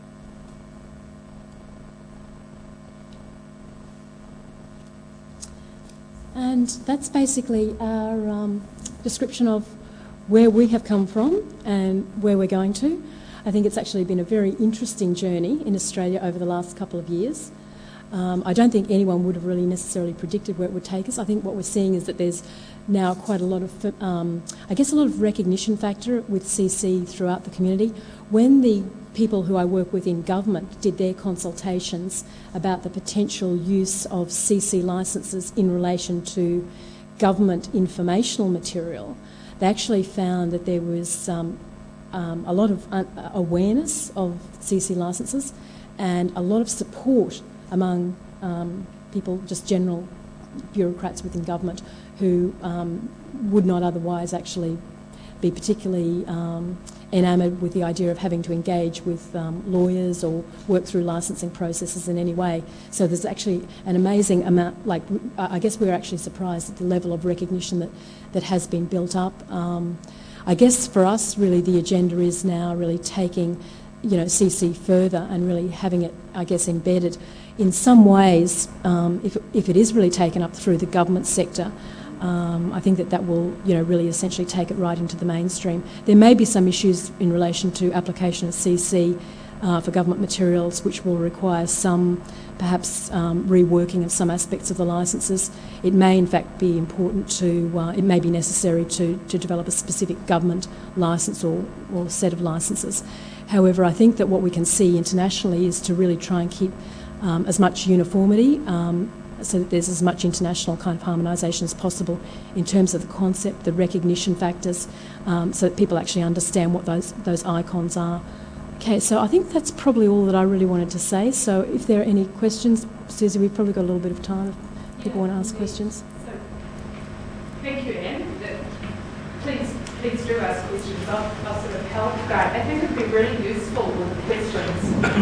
And that's basically our um, description of where we have come from and where we're going to. I think it's actually been a very interesting journey in Australia over the last couple of years. Um, I don't think anyone would have really necessarily predicted where it would take us. I think what we're seeing is that there's now quite a lot of, um, I guess, a lot of recognition factor with C C throughout the community. When the people who I work with in government did their consultations about the potential use of C C licences in relation to government informational material, they actually found that there was um, Um, a lot of un- awareness of C C licences and a lot of support among um, people, just general bureaucrats within government who um, would not otherwise actually be particularly um, enamoured with the idea of having to engage with um, lawyers or work through licensing processes in any way. So there's actually an amazing amount, like I guess we were actually surprised at the level of recognition that, that has been built up. Um, I guess for us, really, the agenda is now really taking, you know, C C further and really having it, I guess, embedded in some ways. Um, if, if it is really taken up through the government sector, um, I think that that will, you know, really essentially take it right into the mainstream. There may be some issues in relation to application of C C uh, for government materials, which will require some, perhaps, um, reworking of some aspects of the licences. It may, in fact, be important to, uh, it may be necessary to, to develop a specific government licence or, or set of licences. However, I think that what we can see internationally is to really try and keep um, as much uniformity, um, so that there's as much international kind of harmonisation as possible in terms of the concept, the recognition factors, um, so that people actually understand what those, those icons are. Okay, so I think that's probably all that I really wanted to say. So if there are any questions, Susie, we've probably got a little bit of time if people yeah, want to ask indeed. questions. So, thank you, Anne. Please, please do ask questions. I'll, I'll sort of help guide. I think it would be really useful with the questions.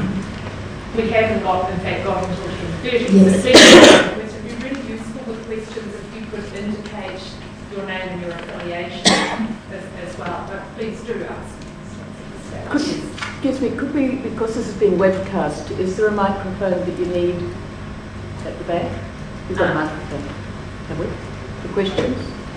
We haven't got, in fact, got into the thirty yes. It would be really useful with questions if you could indicate your name and your affiliation as, as well. But please do ask. Could, excuse me, could we, because this is being webcast, is there a microphone that you need at the back? You've got a microphone, have we? For questions?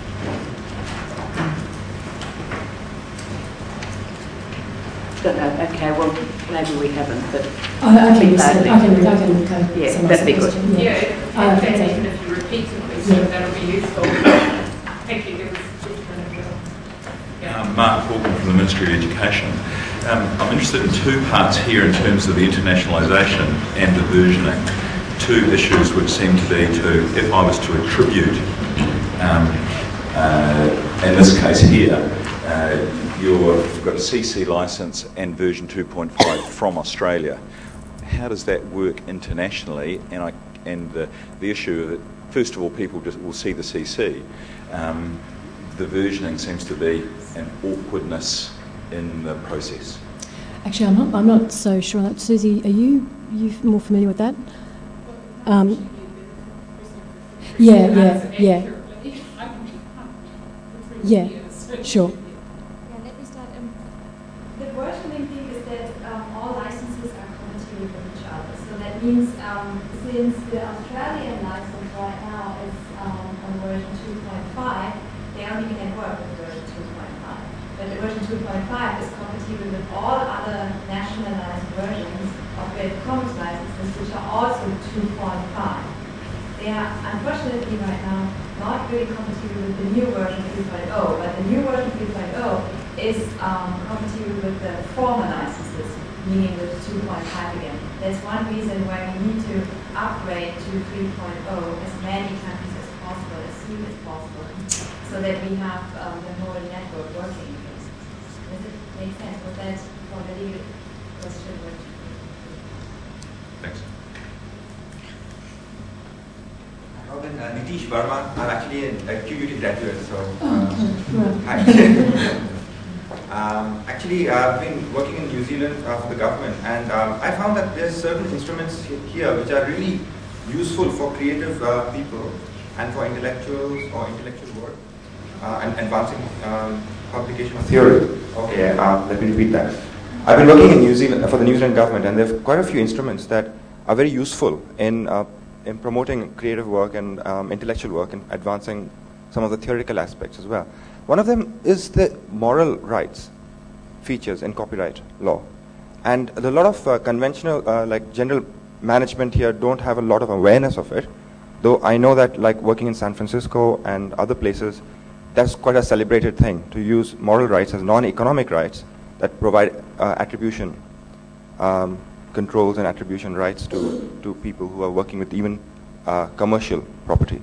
Don't know, okay, well, maybe we haven't, but... I, I, can, recite, I, can, I can recode yeah, some that'd be good. Question. Yeah, yeah uh, and even if you repeat the question, yeah. that'll be useful. Thank you. There was yeah. um, Mark Hawken from the Ministry of Education. Um, I'm interested in two parts here in terms of the internationalisation and the versioning. Two issues which seem to be to, if I was to attribute, um, uh, in this case here, uh, you've got a C C licence and version two point five from Australia. How does that work internationally? And I, and the, the issue that, first of all, people just will see the C C. Um, the versioning seems to be an awkwardness in the process. Actually, I'm not. I'm not so sure on that. Susie, are you you more familiar with that? Um, yeah, yeah, yeah, yeah. Sure. Yeah, let me start. Um, the versioning thing is that um, all licenses are compatible with each other. So that means um, since the Australian license right now is um, on version two point five, they only can work with version two point five. that the version two point five is compatible with all other nationalized versions of Creative Commons licenses, which are also two point five. They are unfortunately right now not really compatible with the new version three point oh, but the new version three point oh is um, compatible with the former licenses, meaning with two point five again. That's one reason why we need to upgrade to three point oh as many countries as possible, as soon as possible, so that we have um, the whole network working. Does it make sense? Was that for the legal question? Thanks. Robin, uh, Nitish Verma. I'm actually a Q U T graduate, so. Uh, Oh, hi. Um, actually, I've been working in New Zealand uh, for the government, and um, I found that there's certain instruments he- here which are really useful for creative uh, people and for intellectuals or intellectual work uh, and advancing um, publication of theory. Okay, uh, let me repeat that. I've been working in New Zealand uh, for the New Zealand government, and there are quite a few instruments that are very useful in uh, in promoting creative work and um, intellectual work and advancing some of the theoretical aspects as well. One of them is the moral rights features in copyright law. And a lot of uh, conventional, uh, like general management here don't have a lot of awareness of it, though I know that like working in San Francisco and other places, that's quite a celebrated thing to use moral rights as non-economic rights that provide uh, attribution um, controls and attribution rights to, to people who are working with even uh, commercial property.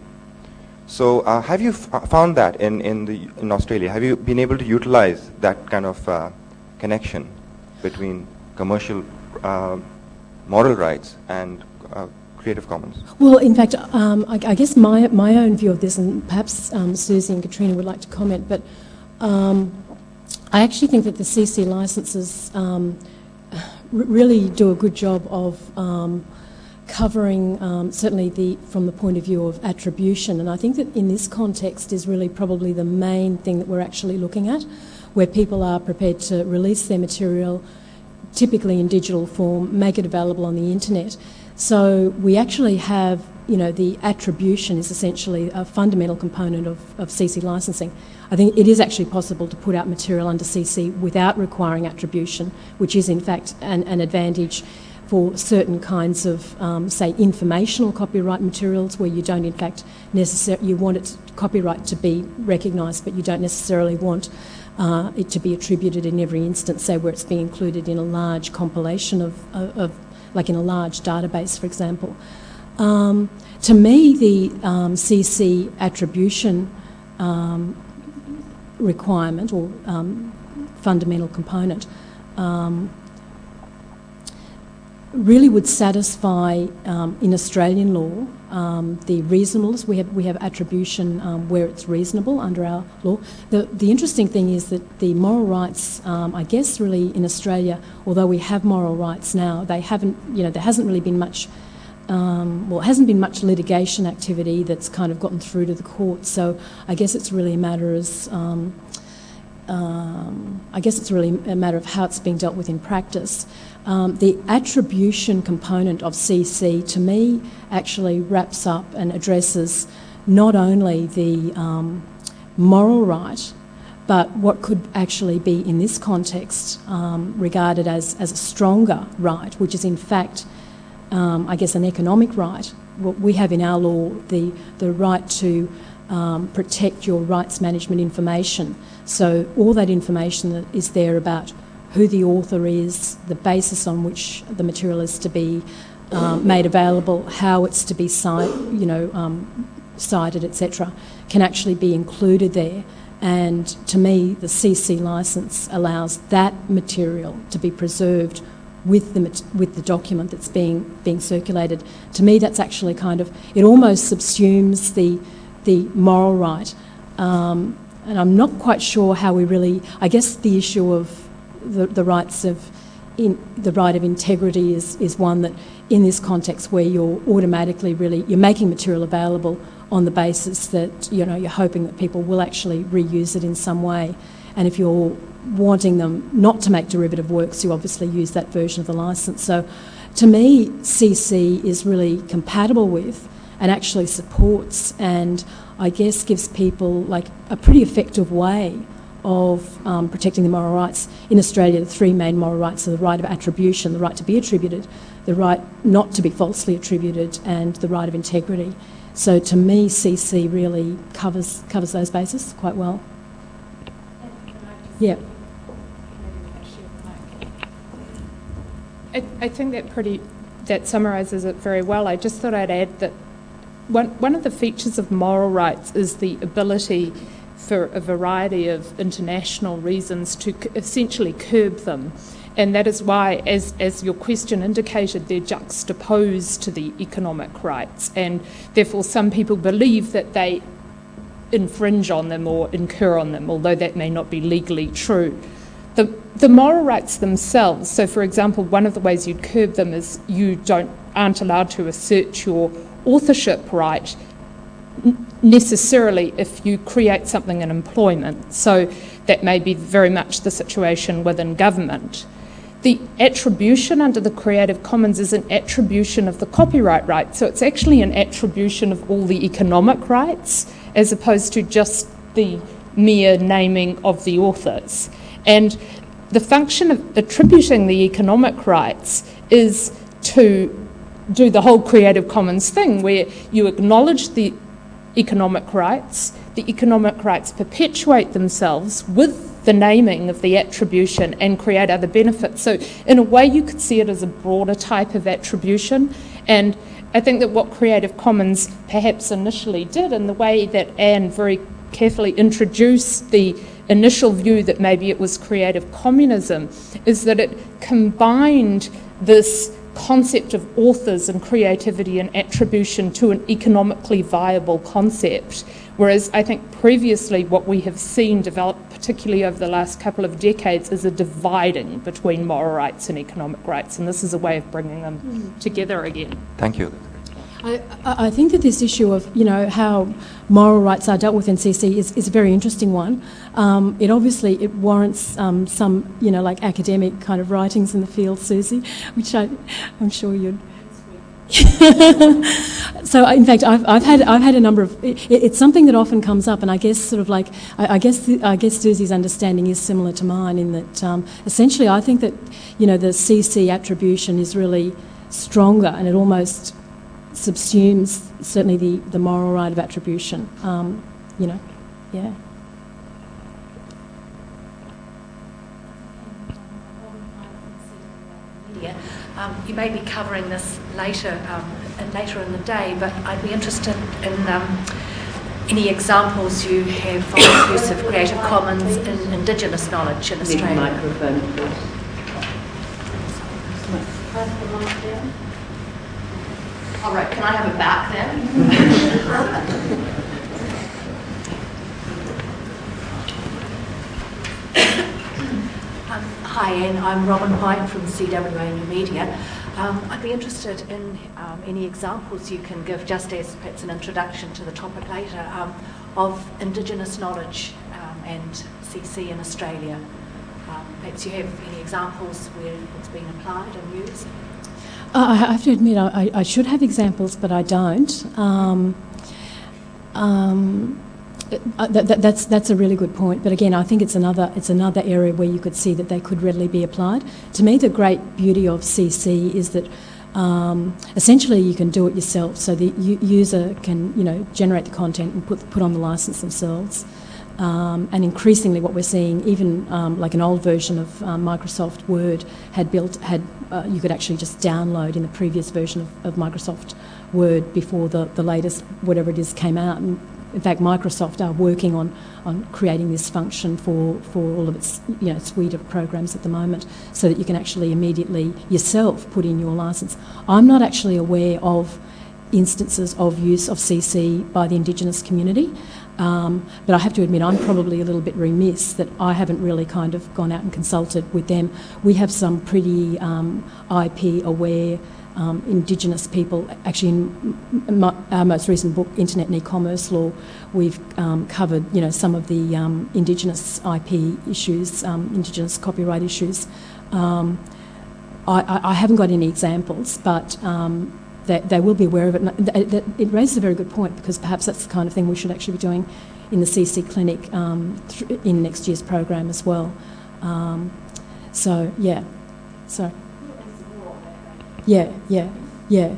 So uh, have you f- found that in, in, the, in Australia? Have you been able to utilize that kind of uh, connection between commercial uh, moral rights and uh, Creative Commons? Well, in fact, um, I, I guess my my own view of this, and perhaps um, Susie and Katrina would like to comment, but um, I actually think that the C C licenses um, r- really do a good job of um, covering um, certainly the from the point of view of attribution, and I think that in this context is really probably the main thing that we're actually looking at, where people are prepared to release their material, typically in digital form, make it available on the internet. So we actually have, you know, the attribution is essentially a fundamental component of, of C C licensing. I think it is actually possible to put out material under C C without requiring attribution, which is in fact an, an advantage for certain kinds of, um, say, informational copyright materials where you don't, in fact, necessarily, you want it copyright to be recognised, but you don't necessarily want uh, it to be attributed in every instance, say, where it's being included in a large compilation of, of, of like in a large database, for example. Um, to me, the um, C C attribution um, requirement or um, fundamental component um, really would satisfy, um, in Australian law, um, the reasonableness. We have we have attribution um, where it's reasonable under our law. The the interesting thing is that the moral rights, um, I guess, really in Australia, although we have moral rights now, they haven't. You know, there hasn't really been much. Um, well, it hasn't been much litigation activity that's kind of gotten through to the courts. So I guess it's really a matter as. Um, Um, I guess it's really a matter of how it's being dealt with in practice. Um, the attribution component of C C, to me, actually wraps up and addresses not only the um, moral right, but what could actually be, in this context, um, regarded as, as a stronger right, which is in fact, um, I guess, an economic right. What we have in our law, the, the right to um, protect your rights management information. So all that information that is there about who the author is, the basis on which the material is to be um, made available, how it's to be cite, you know, um, cited, et cetera, can actually be included there. And to me, the C C licence allows that material to be preserved with the with the document that's being being circulated. To me, that's actually kind of, it almost subsumes the the moral right. Um, And I'm not quite sure how we really, I guess the issue of the, the rights of, in, the right of integrity is, is one that in this context where you're automatically really, you're making material available on the basis that, you know, you're hoping that people will actually reuse it in some way. And if you're wanting them not to make derivative works, you obviously use that version of the licence. So to me, C C is really compatible with and actually supports and I guess gives people like a pretty effective way of um, protecting the moral rights. In Australia, the three main moral rights are the right of attribution, the right to be attributed, the right not to be falsely attributed, and the right of integrity. So to me, C C really covers covers those bases quite well. Yeah. I, I think that pretty that summarises it very well. I just thought I'd add that one one of the features of moral rights is the ability for a variety of international reasons to c- essentially curb them. And that is why, as, as your question indicated, they're juxtaposed to the economic rights, and therefore some people believe that they infringe on them or incur on them, although that may not be legally true. The, the moral rights themselves, so for example, one of the ways you'd curb them is you don't aren't allowed to assert your authorship right necessarily if you create something in employment. So that may be very much the situation within government. The attribution under the Creative Commons is an attribution of the copyright right, so it's actually an attribution of all the economic rights as opposed to just the mere naming of the authors. And the function of attributing the economic rights is to do the whole Creative Commons thing where you acknowledge the economic rights, the economic rights perpetuate themselves with the naming of the attribution and create other benefits. So in a way you could see it as a broader type of attribution, and I think that what Creative Commons perhaps initially did, in the way that Anne very carefully introduced the initial view that maybe it was creative communism, is that it combined this concept of authors and creativity and attribution to an economically viable concept. Whereas I think previously what we have seen develop, particularly over the last couple of decades, is a dividing between moral rights and economic rights, and this is a way of bringing them mm. together again. Thank you. I, I think that this issue of, you know, how moral rights are dealt with in C C is, is a very interesting one. Um, it obviously, it warrants um, some, you know, like academic kind of writings in the field, Susie, which I, I'm sure you'd... So, in fact, I've, I've had I've had a number of. It, it's something that often comes up, and I guess sort of like I, I guess I guess Susie's understanding is similar to mine in that um, essentially I think that, you know, the C C attribution is really stronger, and it almost subsumes certainly the, the moral right of attribution. Um, you know, yeah. Um, you may be covering this later, um, and later in the day, but I'd be interested in um, any examples you have of the use of Creative Commons in Indigenous knowledge in Australia. Need a microphone, please. All right, can I have it back then? Um, hi, Anne. I'm Robin White from C W A New Media. Um, I'd be interested in um, any examples you can give, just as perhaps an introduction to the topic later, um, of Indigenous knowledge um, and C C in Australia. Um, perhaps you have any examples where it's been applied and used? Uh, I have to admit, I, I should have examples, but I don't. Um, um, Uh, that, that, that's that's a really good point, but again, I think it's another it's another area where you could see that they could readily be applied. To me, the great beauty of C C is that um, essentially you can do it yourself. So the u- user can, you know, generate the content and put put on the license themselves. Um, and increasingly, what we're seeing, even um, like an old version of um, Microsoft Word had built had uh, you could actually just download in the previous version of, of Microsoft Word before the the latest whatever it is came out. And, in fact, Microsoft are working on, on creating this function for, for all of its, you know, suite of programs at the moment, so that you can actually immediately yourself put in your license. I'm not actually aware of instances of use of C C by the Indigenous community, um, but I have to admit I'm probably a little bit remiss that I haven't really kind of gone out and consulted with them. We have some pretty um, I P aware Um, Indigenous people. Actually, in my, our most recent book, Internet and E-commerce Law, we've um, covered, you know, some of the um, Indigenous I P issues, um, Indigenous copyright issues. Um, I, I haven't got any examples, but um, they, they will be aware of it. And th- th- it raises a very good point, because perhaps that's the kind of thing we should actually be doing in the C C clinic um, th- in next year's program as well. Um, so, yeah. So, yeah, yeah, yeah.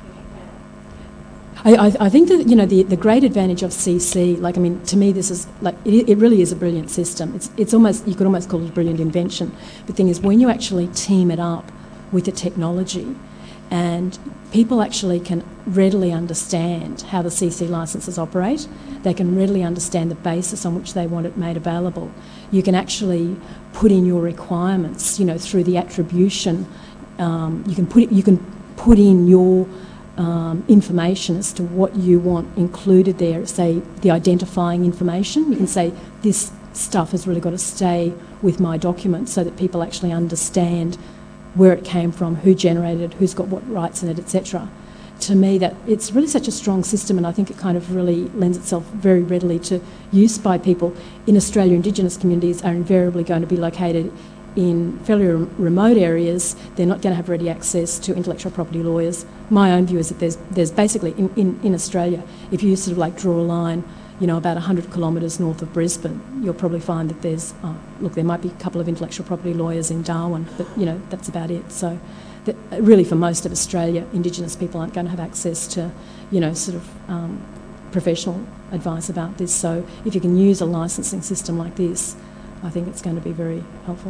I, I, I think that, you know, the, the great advantage of C C, like, I mean, to me this is, like, it, it really is a brilliant system. It's, it's almost, you could almost call it a brilliant invention. The thing is, when you actually team it up with the technology, and people actually can readily understand how the C C licences operate, they can readily understand the basis on which they want it made available. You can actually put in your requirements, you know, through the attribution. Um, you can put it, you can put in your um, information as to what you want included there. Say the identifying information. You can say this stuff has really got to stay with my document, so that people actually understand where it came from, who generated it, who's got what rights in it, et cetera. To me, that it's really such a strong system, and I think it kind of really lends itself very readily to use by people. In Australia, Indigenous communities are invariably going to be located in fairly re- remote areas. They're not going to have ready access to intellectual property lawyers. My own view is that there's there's basically, in, in, in Australia, if you sort of like draw a line, you know, about one hundred kilometres north of Brisbane, you'll probably find that there's, oh, look, there might be a couple of intellectual property lawyers in Darwin, but, you know, that's about it. So that, really, for most of Australia, Indigenous people aren't going to have access to, you know, sort of um, professional advice about this. So if you can use a licensing system like this, I think it's going to be very helpful.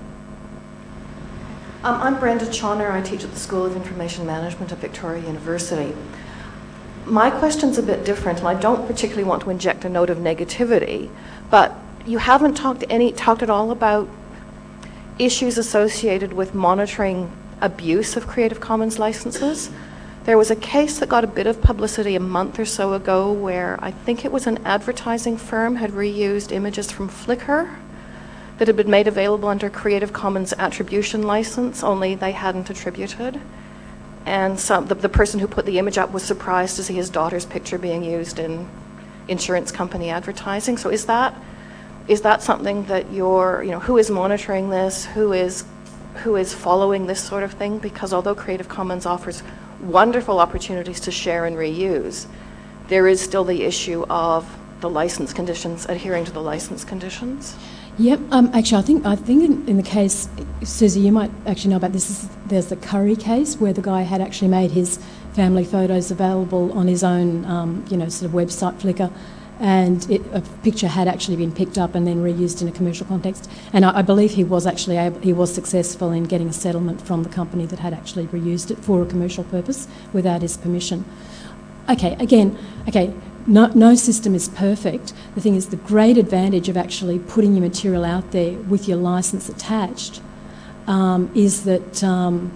Um, I'm Brenda Chawner. I teach at the School of Information Management at Victoria University. My question's a bit different, and I don't particularly want to inject a note of negativity, but you haven't talked any talked at all about issues associated with monitoring abuse of Creative Commons licenses. There was a case that got a bit of publicity a month or so ago where I think it was an advertising firm had reused images from Flickr that had been made available under Creative Commons attribution license, only they hadn't attributed. And some, the, the person who put the image up was surprised to see his daughter's picture being used in insurance company advertising. So is that is that something that you're, you know, who is monitoring this? Who is who is following this sort of thing? Because although Creative Commons offers wonderful opportunities to share and reuse, there is still the issue of the license conditions, adhering to the license conditions. Yep. Um, actually, I think I think in, in the case, Susie, you might actually know about this. Is, there's the Curry case where the guy had actually made his family photos available on his own, um, you know, sort of website, Flickr, and it, a picture had actually been picked up and then reused in a commercial context. And I, I believe he was actually able, he was successful in getting a settlement from the company that had actually reused it for a commercial purpose without his permission. Okay. Again. Okay. No, no system is perfect. The thing is, the great advantage of actually putting your material out there with your licence attached um, is that um,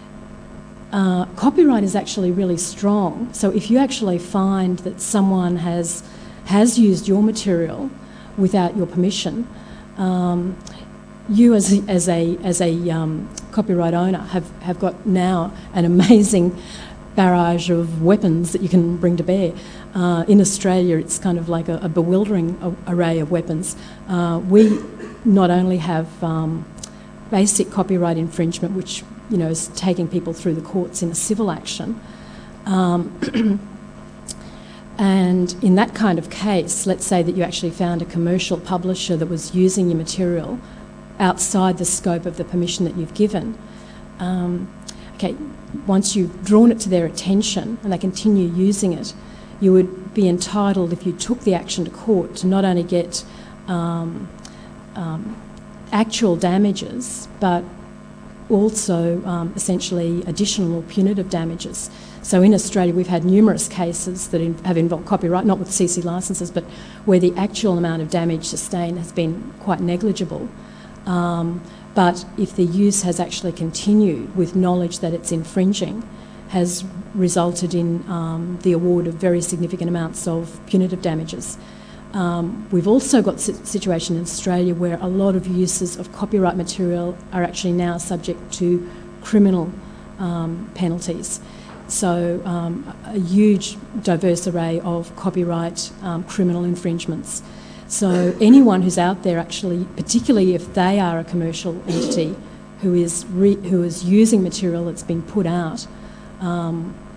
uh, copyright is actually really strong. So if you actually find that someone has has used your material without your permission, um, you as a, as a as a um, copyright owner have, have got now an amazing barrage of weapons that you can bring to bear. Uh, in Australia, it's kind of like a, a bewildering a, array of weapons. Uh, we not only have um, basic copyright infringement, which, you know, is taking people through the courts in a civil action, um, and in that kind of case, let's say that you actually found a commercial publisher that was using your material outside the scope of the permission that you've given. Um, okay, once you've drawn it to their attention and they continue using it, you would be entitled, if you took the action to court, to not only get um, um, actual damages, but also um, essentially additional or punitive damages. So in Australia, we've had numerous cases that in, have involved copyright, not with C C licences, but where the actual amount of damage sustained has been quite negligible. Um, but if the use has actually continued with knowledge that it's infringing, has resulted in um, the award of very significant amounts of punitive damages. Um, we've also got a situation in Australia where a lot of uses of copyright material are actually now subject to criminal um, penalties. So um, a huge diverse array of copyright um, criminal infringements. So anyone who's out there actually, particularly if they are a commercial entity who is re- who is using material that's been put out um,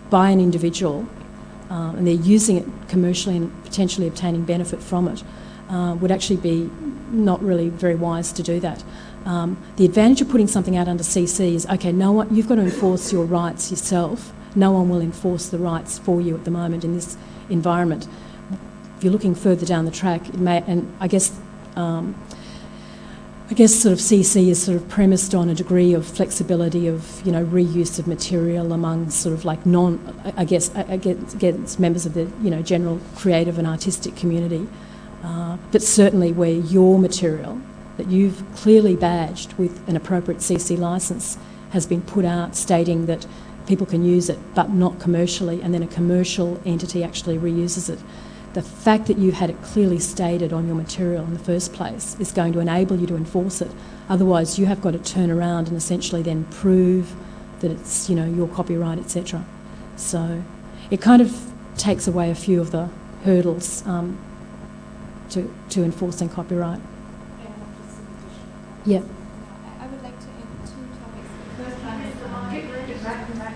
by an individual uh, and they're using it commercially and potentially obtaining benefit from it, uh, would actually be not really very wise to do that. Um, the advantage of putting something out under C C is, okay, no one, you've got to enforce your rights yourself. No one will enforce the rights for you at the moment in this environment. If you're looking further down the track, it may, and I guess, um, I guess sort of C C is sort of premised on a degree of flexibility of, you know, reuse of material among sort of like non, I guess, against, against members of the, you know, general creative and artistic community. Uh, but certainly where your material that you've clearly badged with an appropriate C C licence has been put out stating that people can use it but not commercially, and then a commercial entity actually reuses it. The fact that you've had it clearly stated on your material in the first place is going to enable you to enforce it. Otherwise, you have got to turn around and essentially then prove that it's, you know, your copyright, et cetera. So it kind of takes away a few of the hurdles um, to, to enforcing copyright. Yeah. I would like to add two topics. The first one is um, get rid of right and right.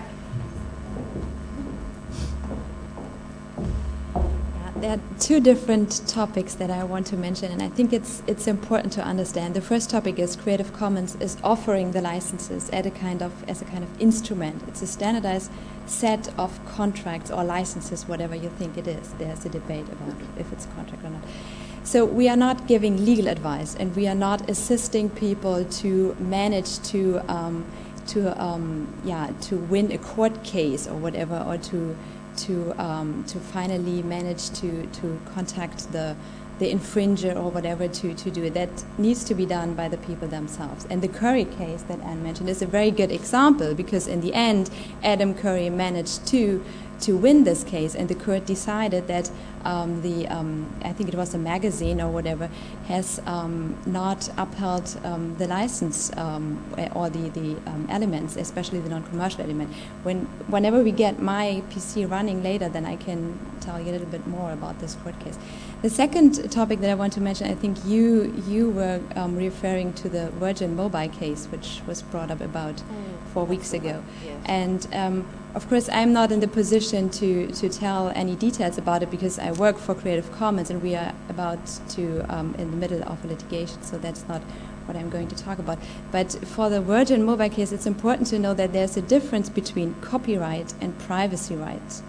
There are two different topics that I want to mention, and I think it's it's important to understand. The first topic is Creative Commons is offering the licenses at a kind of as a kind of instrument. It's a standardized set of contracts or licenses, whatever you think it is. There's a debate about if it's a contract or not. So we are not giving legal advice, and we are not assisting people to manage to um, to um, yeah to win a court case or whatever, or to to um, to finally manage to to contact the the infringer or whatever to, to do it. That needs to be done by the people themselves. And the Curry case that Anne mentioned is a very good example, because in the end, Adam Curry managed to to win this case, and the court decided that um, the um, I think it was a magazine or whatever has um, not upheld um, the license um, or the the um, elements, especially the non-commercial element. When whenever we get my P C running later, then I can tell you a little bit more about this court case. The second topic that I want to mention, I think you you were um, referring to the Virgin Mobile case, which was brought up about mm. four weeks ago, yes. and. Um, Of course, I'm not in the position to, to tell any details about it, because I work for Creative Commons and we are about to, um, in the middle of a litigation, so that's not what I'm going to talk about. But for the Virgin Mobile case, it's important to know that there's a difference between copyright and privacy rights.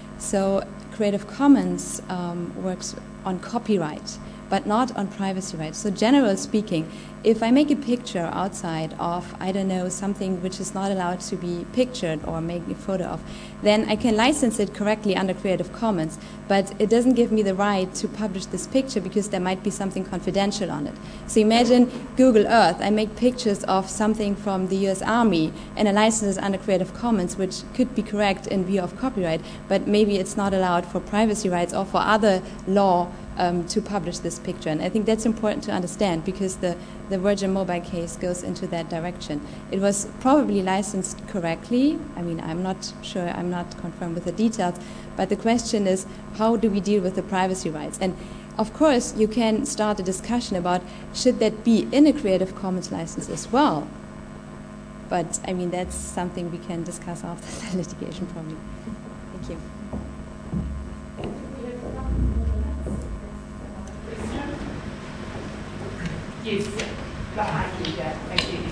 So Creative Commons um, works on copyright, but not on privacy rights. So generally speaking, if I make a picture outside of, I don't know, something which is not allowed to be pictured or make a photo of, then I can license it correctly under Creative Commons, but it doesn't give me the right to publish this picture because there might be something confidential on it. So imagine Google Earth. I make pictures of something from the U S Army and I license it under Creative Commons, which could be correct in view of copyright, but maybe it's not allowed for privacy rights or for other law Um, to publish this picture. And I think that's important to understand, because the, the Virgin Mobile case goes into that direction. It was probably licensed correctly. I mean, I'm not sure, I'm not confirmed with the details, but the question is, how do we deal with the privacy rights? And of course, you can start a discussion about, should that be in a Creative Commons license as well? But I mean, that's something we can discuss after the litigation probably. Thank you. Yes, behind you, Jack. Thank you.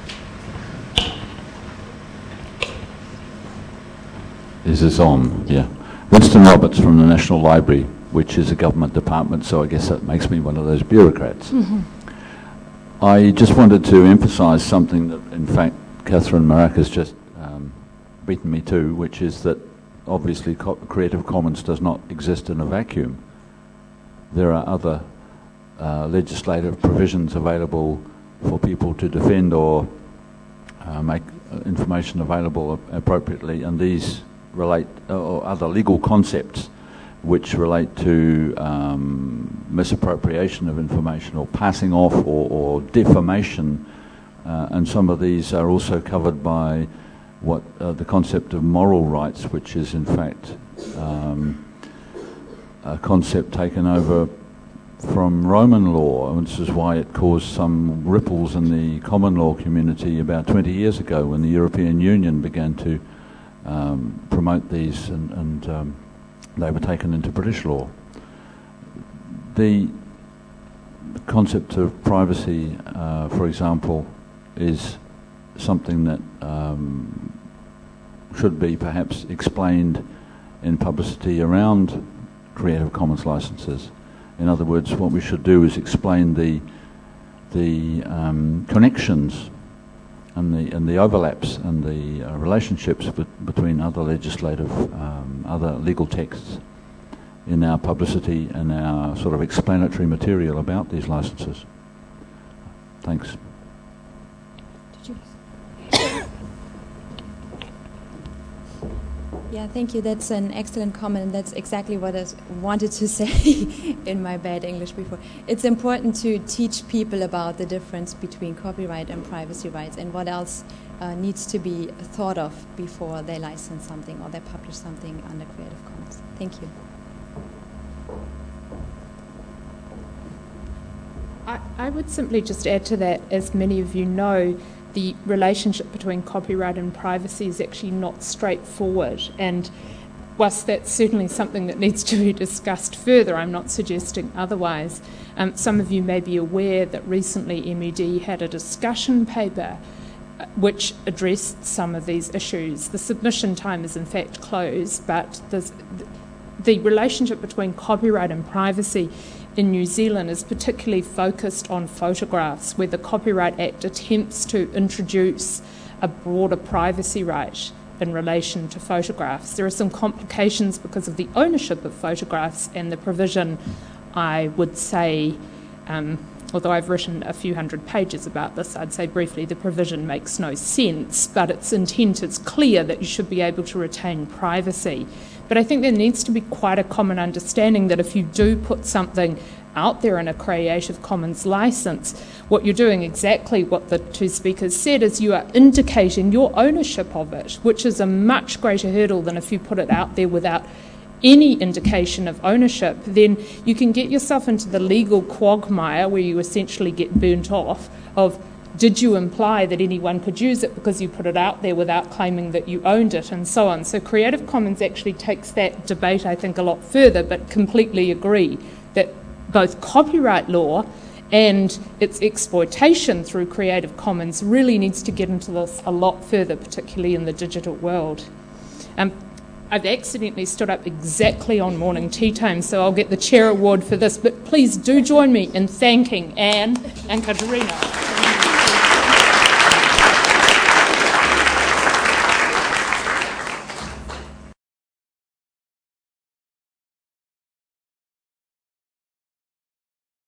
Is this on? Yeah. Winston Roberts from the National Library, which is a government department, so I guess that makes me one of those bureaucrats. Mm-hmm. I just wanted to emphasise something that, in fact, Catherine Marac has just um, beaten me to, which is that obviously co- Creative Commons does not exist in a vacuum. There are other Uh, legislative provisions available for people to defend or uh, make uh, information available appropriately, and these relate, uh, or other legal concepts which relate to um, misappropriation of information or passing off or, or defamation, uh, and some of these are also covered by what uh, the concept of moral rights, which is in fact um, a concept taken over from Roman law, and this is why it caused some ripples in the common law community about twenty years ago when the European Union began to um, promote these, and, and um, they were taken into British law. The concept of privacy, uh, for example, is something that um, should be perhaps explained in publicity around Creative Commons licenses. In other words, what we should do is explain the the um, connections and the and the overlaps and the uh, relationships be between other legislative, um, other legal texts in our publicity and our sort of explanatory material about these licenses. Thanks. Did you? Yeah, thank you. That's an excellent comment, and that's exactly what I wanted to say in my bad English before. It's important to teach people about the difference between copyright and privacy rights and what else uh, needs to be thought of before they license something or they publish something under Creative Commons. Thank you. I, I would simply just add to that, as many of you know, the relationship between copyright and privacy is actually not straightforward, and whilst that's certainly something that needs to be discussed further, I'm not suggesting otherwise. Um, some of you may be aware that recently M E D had a discussion paper uh, which addressed some of these issues. The submission time is in fact closed, but the, the relationship between copyright and privacy in New Zealand is particularly focused on photographs, where the Copyright Act attempts to introduce a broader privacy right in relation to photographs. There are some complications because of the ownership of photographs, and the provision, I would say, um, although I've written a few hundred pages about this, I'd say briefly the provision makes no sense, but its intent is clear that you should be able to retain privacy. But I think there needs to be quite a common understanding that if you do put something out there in a Creative Commons license, what you're doing, exactly what the two speakers said, is you are indicating your ownership of it, which is a much greater hurdle than if you put it out there without any indication of ownership. Then you can get yourself into the legal quagmire where you essentially get burnt off of, did you imply that anyone could use it because you put it out there without claiming that you owned it, and so on. So Creative Commons actually takes that debate, I think, a lot further, but completely agree that both copyright law and its exploitation through Creative Commons really needs to get into this a lot further, particularly in the digital world. Um, I've accidentally stood up exactly on morning tea time, so I'll get the chair award for this, but please do join me in thanking Anne and Katerina.